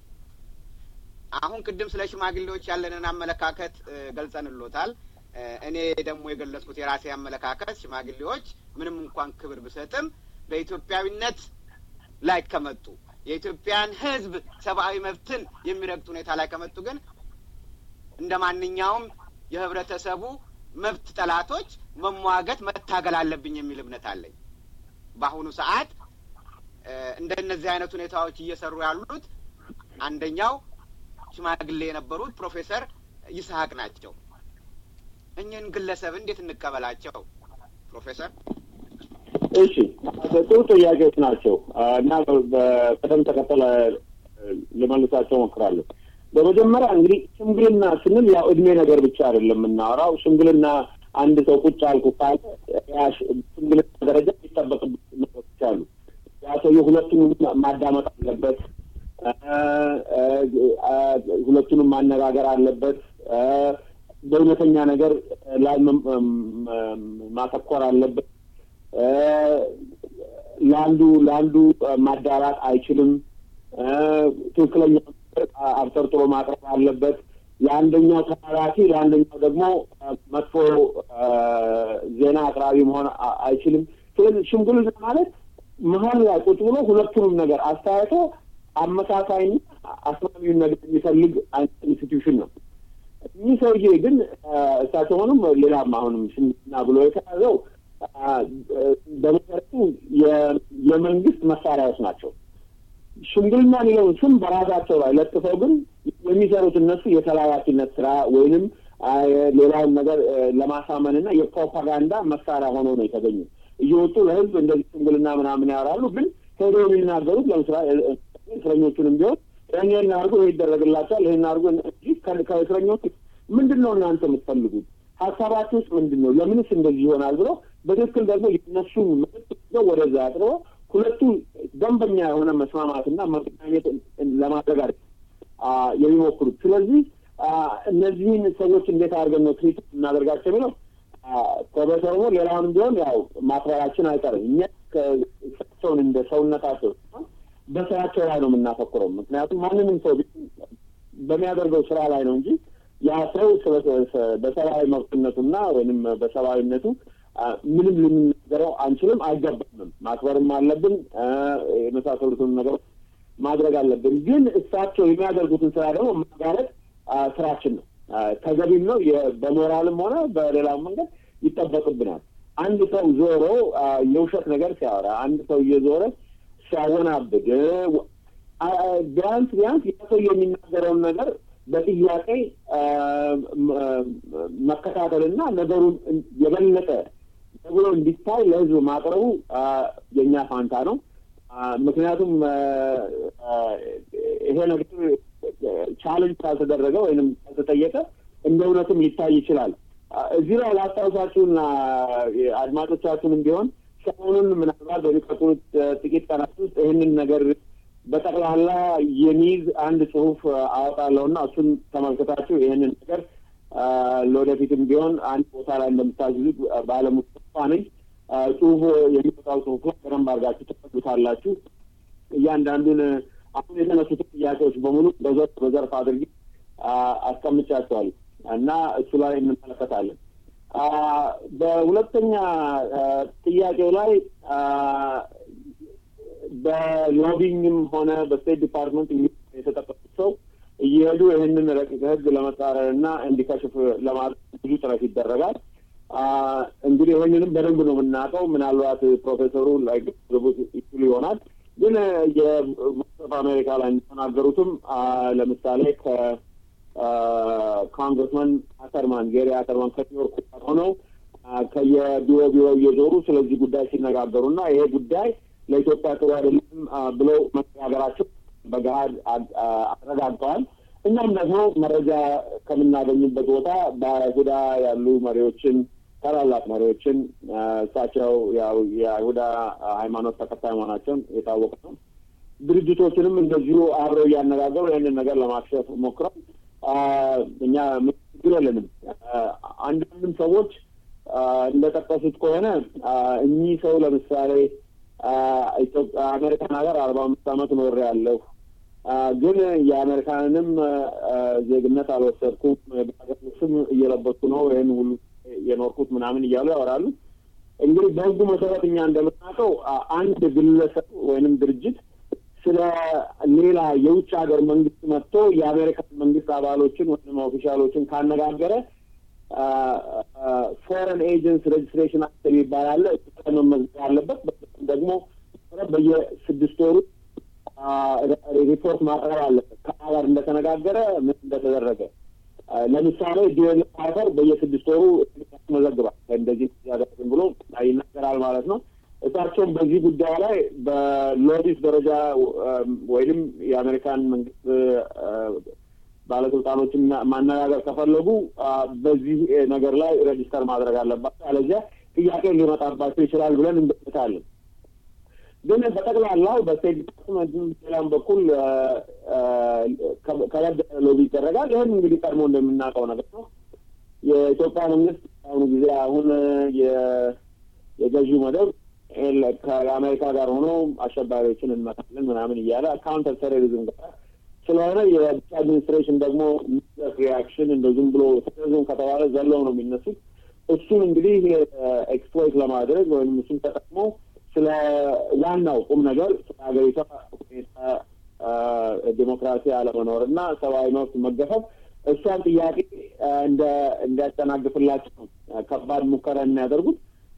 አሁን ቅድም ስለ ሽማግሌዎች ያለንን አመለካከት ገልጸንሎታል። እኔ ደግሞ የገለጽኩት የራሴ አመለካከት ሽማግሌዎች ምንም እንኳን ክብር ብሰጥም በኢትዮጵያዊነት ላይ ከመጡ የኢትዮጵያን ሕዝብ ሰብአዊ መብትን የሚረግጡ ሁኔታ ላይ ከመጡ ግን እንደ ማንኛውም የህብረተሰቡ መብት ጠላቶች መሟገት መታገል አለብኝ የሚል እምነት አለኝ። በአሁኑ ሰዓት እንደነዚህ አይነት ሁኔታዎች እየሰሩ ያሉት አንደኛው ሽማግሌ የነበሩት ፕሮፌሰር ይስሐቅ ናቸው። እኚህን ግለሰብ እንዴት እንቀበላቸው ፕሮፌሰር? እሺ ጥሩ ጥያቄዎች ናቸው እና በቀደም ተከተል ልመልሳቸው ሞክራለሁ። በመጀመሪያ እንግዲህ ሽምግልና ስንል ያው እድሜ ነገር ብቻ አይደለም የምናወራው። ሽምግልና አንድ ሰው ቁጭ አልኩ ካለ ያ ሽምግልና ደረጃ የሚጠበቅበት ነገሮች አሉ። ያ ሰው ሁለቱንም ማዳመጥ አለበት፣ ሁለቱንም ማነጋገር አለበት፣ በእውነተኛ ነገር ላይ ማተኮር አለበት። ለአንዱ ለአንዱ ማዳራት አይችልም። ትክክለኛ አብጠርጥሮ ማቅረብ አለበት። ለአንደኛው ተላላኪ ለአንደኛው ደግሞ መጥፎ ዜና አቅራቢ መሆን አይችልም። ስለዚህ ሽምግልና ማለት መሀል ላይ ቁጭ ብሎ ሁለቱንም ነገር አስተያየቶ አመሳሳይና አስማሚውን ነገር የሚፈልግ አይነት ኢንስቲትዩሽን ነው። ይህ ሰውዬ ግን እሳቸው ሆኑም ሌላም አሁንም ሽምግልና ብሎ የተያዘው በመሰረቱ የመንግስት መሳሪያዎች ናቸው። ሽምግልና የሚለውን ስም በራሳቸው ላይ ለጥፈው ግን የሚሰሩት እነሱ የተላላኪነት ስራ ወይንም ሌላውን ነገር ለማሳመንና የፕሮፓጋንዳ መሳሪያ ሆኖ ነው የተገኙ። እየወጡ ለህዝብ እንደዚህ ሽምግልና ምናምን ያወራሉ። ግን ሄዶ የሚናገሩት ለምሳሌ እስረኞቹንም ቢሆን ይህን አድርጎ ይህ ይደረግላቸዋል፣ ይህን አድርጎ ከእስረኞቹ ምንድን ነው እናንተ የምትፈልጉት? ሀሳባችሁ ውስጥ ምንድን ነው? ለምንስ እንደዚህ ይሆናል ብሎ በትክክል ደግሞ የነሱ መልዕክት ወደዛ አጥሮ ሁለቱ ደንበኛ የሆነ መስማማትና መገናኘት ለማድረግ የሚሞክሩት። ስለዚህ እነዚህን ሰዎች እንዴት አድርገን ነው ትሪት እናደርጋቸው የሚለው ፕሮፌሰር ሞ ሌላውንም ቢሆን ያው ማክበራችን አይቀርም። እኛ ከሰውን እንደ ሰውነታቸው በስራቸው ላይ ነው የምናተኩረው። ምክንያቱም ማንንም ሰው በሚያደርገው ስራ ላይ ነው እንጂ ያ ሰው በሰብአዊ መብትነቱና ወይንም በሰብአዊነቱ ምንም ልንነገረው አንችልም፣ አይገባንም። ማክበርም አለብን፣ የመሳሰሉትን ነገር ማድረግ አለብን። ግን እሳቸው የሚያደርጉትን ስራ ደግሞ ማጋለጥ ስራችን ነው፣ ተገቢም ነው። በሞራልም ሆነ በሌላም መንገድ ይጠበቅብናል። አንድ ሰው ዞሮ የውሸት ነገር ሲያወራ፣ አንድ ሰው እየዞረ ሲያወናብድ ቢያንስ ቢያንስ ያ ሰው የሚናገረውን ነገር በጥያቄ መከታተልና ነገሩን የበለጠ ብሎ እንዲታይ ለህዝብ ማቅረቡ የኛ ፋንታ ነው። ምክንያቱም ይሄ ነገር ቻሌንጅ ካልተደረገ ወይንም ካልተጠየቀ እንደ እውነትም ሊታይ ይችላል። እዚህ ላይ ላስታውሳችሁና አድማጮቻችሁንም ቢሆን ሰሞኑን ምናልባት በሚቀጥሉት ጥቂት ቀናት ውስጥ ይህንን ነገር በጠቅላላ የሚይዝ አንድ ጽሁፍ አወጣለሁና እሱን ተመልክታችሁ ይህንን ነገር ለወደፊትም ቢሆን አንድ ቦታ ላይ እንደምታዝዙት በአለሙ ተስፋ ነኝ። ጽሁፍ የሚወጣው ጽሁፍ በደንብ አድርጋችሁ ተቀብሉታላችሁ። እያንዳንዱን አሁን የተነሱትን ጥያቄዎች በሙሉ በዘርፍ በዘርፍ አድርጌ አስቀምጫቸዋል እና እሱ ላይ እንመለከታለን። በሁለተኛ ጥያቄው ላይ በሎቢንግም ሆነ በስቴት ዲፓርትመንት የተጠቀሱት ሰው እየሄዱ ይህንን ረቂቅ ህግ ለመጻረር እና እንዲከሽፍ ለማድረግ ብዙ ጥረት ይደረጋል። እንግዲህ ይህንንም በደንብ ነው የምናውቀው። ምናልባት ፕሮፌሰሩ ላይገቡት ይችሉ ይሆናል። ግን የቮይስ ኦፍ አሜሪካ ላይ እንደተናገሩትም ለምሳሌ ከኮንግረስመን አተርማን ጌሪ አተርማን ከኒውዮርክ ሆነው ከየቢሮ ቢሮ እየዞሩ ስለዚህ ጉዳይ ሲነጋገሩና ይሄ ጉዳይ ለኢትዮጵያ ጥሩ አይደለም ብለው መነጋገራቸው በገሃድ አረጋግጠዋል። እናም ደግሞ መረጃ ከምናገኝበት ቦታ በይሁዳ ያሉ መሪዎችን ታላላቅ መሪዎችን እሳቸው ያው የይሁዳ ሃይማኖት ተከታይ መሆናቸውን የታወቀ ነው። ድርጅቶችንም እንደዚሁ አብረው እያነጋገሩ ይህንን ነገር ለማክሸፍ ሞክረው እኛ ችግር የለንም። አንዳንድም ሰዎች እንደጠቀሱት ከሆነ እኚህ ሰው ለምሳሌ ኢትዮጵያ አሜሪካን ሀገር አርባ አምስት ዓመት ኖሬ ያለሁ ግን የአሜሪካንንም ዜግነት አልወሰድኩም፣ በሀገር ስም እየለበስኩ ነው ይህን ሁሉ የኖርኩት ምናምን እያሉ ያወራሉ። እንግዲህ በህጉ መሰረት እኛ እንደምናውቀው አንድ ግለሰብ ወይንም ድርጅት ስለ ሌላ የውጭ ሀገር መንግስት መጥቶ የአሜሪካን መንግስት አባሎችን ወይም ኦፊሻሎችን ካነጋገረ ፎሬን ኤጀንት ሬጅስትሬሽን አክት የሚባል አለ። መመዝገብ አለበት። ደግሞ በየስድስት ወሩ ሪፖርት ማቅረብ አለበት ከአባር እንደተነጋገረ ምን እንደተደረገ። ለምሳሌ ዲኤንኤ ፋይበር በየስድስት ወሩ መዘግባል እንደዚህ ያደረግን ብሎ ይናገራል ማለት ነው። እሳቸውም በዚህ ጉዳይ ላይ በሎቢስ ደረጃ ወይም የአሜሪካን መንግስት ባለስልጣኖችን ማነጋገር ከፈለጉ በዚህ ነገር ላይ ሬጅስተር ማድረግ አለባቸው፣ አለዚያ ጥያቄ ሊመጣባቸው ይችላል ብለን እንገምታለን። ግን በጠቅላላው በስቴት ዲፓርትመንት ሌላም በኩል ከበድ ሎቢ ይደረጋል። ይህን እንግዲህ ቀድሞ እንደምናውቀው ነገር ነው። የኢትዮጵያ መንግስት አሁኑ ጊዜ አሁን የገዢው መደብ ከአሜሪካ ጋር ሆኖ አሸባሪዎችን እንመታለን ምናምን እያለ ካውንተር ቴሮሪዝም ጋር ስለሆነ የቡሽ አድሚኒስትሬሽን ደግሞ ሪያክሽን እንደዚህም ብሎ ቴሮሪዝም ከተባለ ዘለው ነው የሚነሱት። እሱን እንግዲህ ኤክስፕሎይት ለማድረግ ወይም እሱን ተጠቅሞ ስለ ዋናው ቁም ነገር ስለ ሀገሪቷ ሁኔታ ዲሞክራሲ አለመኖር እና ሰብአዊ መብት መገፈፍ እሷን ጥያቄ እንደ እንዲያስተናግፍላቸው ከባድ ሙከራ የሚያደርጉት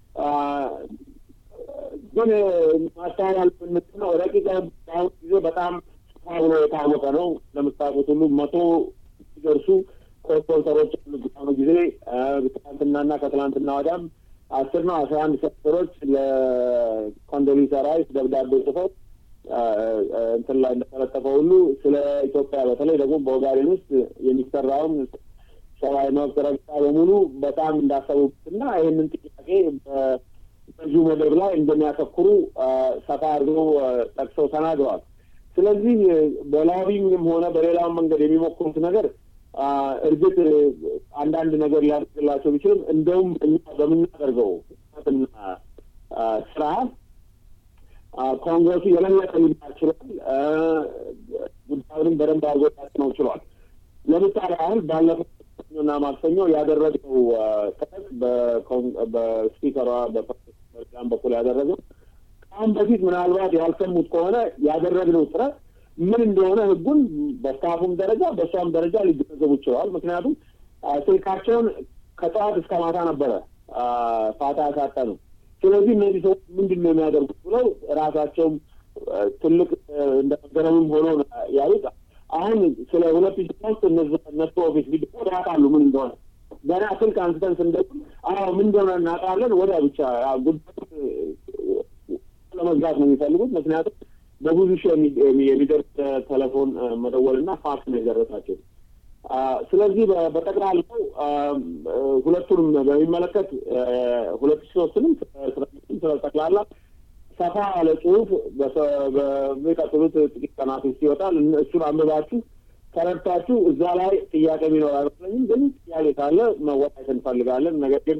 ግን ማስተዋል የምንችለው ረቂቅ አሁን ጊዜ በጣም ብሎ የታወቀ ነው። ለምታውቁት ሁሉ መቶ ሲደርሱ ኮስፖንሰሮች አሁኑ ጊዜ ትናንትናና ከትላንትና ወዲያም አስር ነው አስራ አንድ ሴክተሮች ለኮንዶሊሳ ራይስ ደብዳቤ ጽፈው እንትን ላይ እንደተለጠፈ ሁሉ ስለ ኢትዮጵያ በተለይ ደግሞ በኦጋዴን ውስጥ የሚሰራውን ሰብአዊ መብት ረገጣ በሙሉ በጣም እንዳሰቡበትና ይህንን ጥያቄ በዚሁ መደብ ላይ እንደሚያተኩሩ ሰፋ አድርገው ጠቅሰው ተናግረዋል። ስለዚህ በላቢንግም ሆነ በሌላው መንገድ የሚሞክሩት ነገር እርግጥ አንዳንድ ነገር ሊያደርግላቸው ቢችልም እንደውም በምናደርገው እና ስራ ኮንግረሱ የበለጠ ሊባል ችሏል። ጉዳዩንም በደንብ አድርጎ ነው ችሏል። ለምሳሌ ያህል ባለፈው እና ማክሰኞ ያደረገው ጥረት በስፒከሯ በፕሬዚዳንት በኩል ያደረገው አሁን በፊት ምናልባት ያልሰሙት ከሆነ ያደረግነው ጥረት ምን እንደሆነ ህጉን በስታፉም ደረጃ በሷም ደረጃ ሊገነዘቡ ይችላል። ምክንያቱም ስልካቸውን ከጠዋት እስከ ማታ ነበረ ፋታ ያሳጠኑ። ስለዚህ እነዚህ ሰዎች ምንድን ነው የሚያደርጉት ብለው ራሳቸውም ትልቅ እንደገረምም ሆኖ ያሉት አሁን ስለ ሁለት ሺህ ሶስት እነሱ ኦፊስ ቪዲዮ ያውቃሉ ምን እንደሆነ ገና ስልክ አንስተን ስንደውል አዎ ምን እንደሆነ እናውቃለን ወዲያ ብቻ ጉዳዩ ለመዝጋት ነው የሚፈልጉት። ምክንያቱም በብዙ ሺህ የሚደርስ ቴሌፎን መደወልና ፋክስ ነው የደረሳቸው። ስለዚህ በጠቅላላው ሁለቱንም በሚመለከት ሁለት ሺህ ሶስትንም ስለ ጠቅላላ ሰፋ ያለ ጽሁፍ በሚቀጥሉት ጥቂት ቀናት ውስጥ ይወጣል። እሱን አንብባችሁ ተረድታችሁ እዛ ላይ ጥያቄ ቢኖር አይመስለኝም። ግን ጥያቄ ካለ መወያየት እንፈልጋለን። ነገር ግን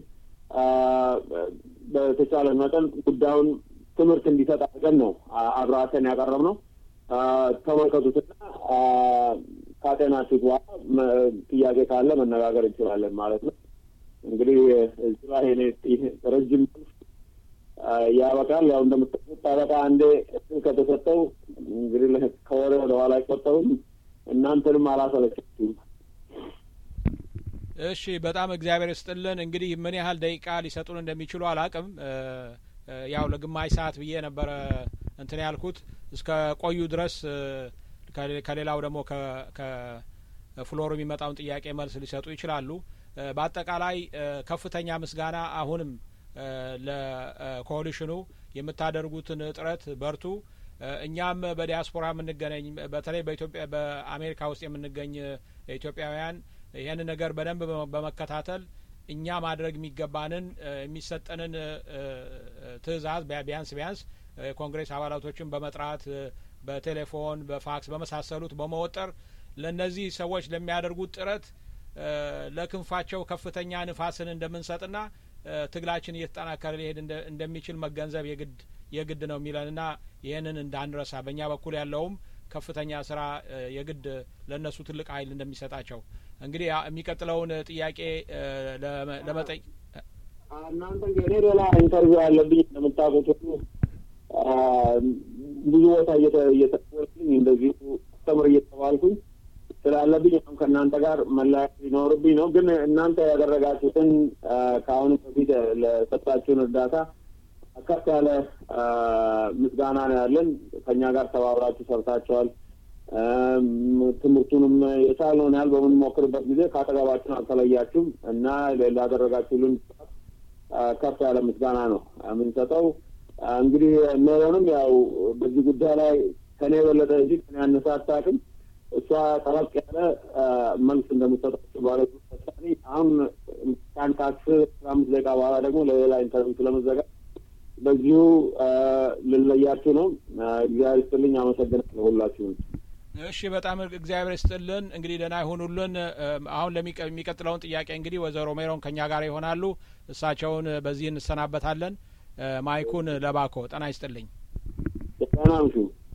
በተቻለ መጠን ጉዳዩን ትምህርት እንዲሰጥ አድርገን ነው አብራተን ያቀረብነው። ተመልከቱትና ካጤናችሁ በኋላ ጥያቄ ካለ መነጋገር እንችላለን ማለት ነው። እንግዲህ እዚህ ላይ እኔ ረጅም ያበቃል። ያው እንደምታውቁት ታበቃ አንዴ ከተሰጠው እንግዲህ ከወሬ ወደ ኋላ አይቆጠሩም። እናንተንም አላሰለቻችሁም። እሺ፣ በጣም እግዚአብሔር ይስጥልን። እንግዲህ ምን ያህል ደቂቃ ሊሰጡን እንደሚችሉ አላውቅም። ያው ለግማሽ ሰዓት ብዬ ነበረ እንትን ያልኩት እስከ ቆዩ ድረስ ከሌላው ደግሞ ከፍሎር የሚመጣውን ጥያቄ መልስ ሊሰጡ ይችላሉ። በአጠቃላይ ከፍተኛ ምስጋና አሁንም ለኮሊሽኑ የምታደርጉትን ጥረት በርቱ። እኛም በዲያስፖራ የምንገኝ በተለይ በኢትዮጵያ በአሜሪካ ውስጥ የምንገኝ ኢትዮጵያውያን ይህን ነገር በደንብ በመከታተል እኛ ማድረግ የሚገባንን የሚሰጠንን ትዕዛዝ ቢያንስ ቢያንስ ኮንግሬስ አባላቶችን በመጥራት በቴሌፎን በፋክስ በመሳሰሉት በመወጠር ለእነዚህ ሰዎች ለሚያደርጉት ጥረት ለክንፋቸው ከፍተኛ ንፋስን እንደምንሰጥና ትግላችን እየተጠናከረ ሊሄድ እንደሚችል መገንዘብ የግድ የግድ ነው የሚለንና ይህንን እንዳንረሳ በእኛ በኩል ያለውም ከፍተኛ ስራ የግድ ለእነሱ ትልቅ ኃይል እንደሚሰጣቸው እንግዲህ የሚቀጥለውን ጥያቄ ለመጠየቅ እናንተ እንግዲህ ሌላ ኢንተርቪው አለብኝ እንደምታውቁት ሁሉ ብዙ ቦታ እየተወልኩኝ እንደዚህ ተምር እየተባልኩኝ ስላለብኝ አሁን ከእናንተ ጋር መለያየት ሊኖርብኝ ነው። ግን እናንተ ያደረጋችሁትን ከአሁኑ በፊት ለሰጣችሁን እርዳታ ከፍ ያለ ምስጋና ነው ያለን። ከኛ ጋር ተባብራችሁ ሰርታችኋል። ትምህርቱንም የቻልነውን ያህል በምንሞክርበት ጊዜ ካጠገባችን አልተለያችሁም እና ላደረጋችሁልን ከፍ ያለ ምስጋና ነው የምንሰጠው። እንግዲህ ሜሮንም ያው በዚህ ጉዳይ ላይ ከኔ የበለጠ እንጂ ከኔ ያነሰ አታውቅም። እሷ ጠበቅ ያለ መልስ እንደምትሰጣችሁ ባለቱ ተሳኒ አሁን ከአንድ አስር አምስት ደቂቃ በኋላ ደግሞ ለሌላ ኢንተርቪው ስለመዘጋጅ በዚሁ ልለያችሁ ነው። እግዚአብሔር ይስጥልኝ። አመሰግናለሁ ሁላችሁም። እሺ በጣም እግዚአብሔር ይስጥልን። እንግዲህ ደህና ይሁኑልን። አሁን ለሚቀጥለውን ጥያቄ እንግዲህ ወይዘሮ ሜሮን ከኛ ጋር ይሆናሉ። እሳቸውን በዚህ እንሰናበታለን። ማይኩን ለባኮ ጤና ይስጥልኝ። ጤና ይስጥልኝ።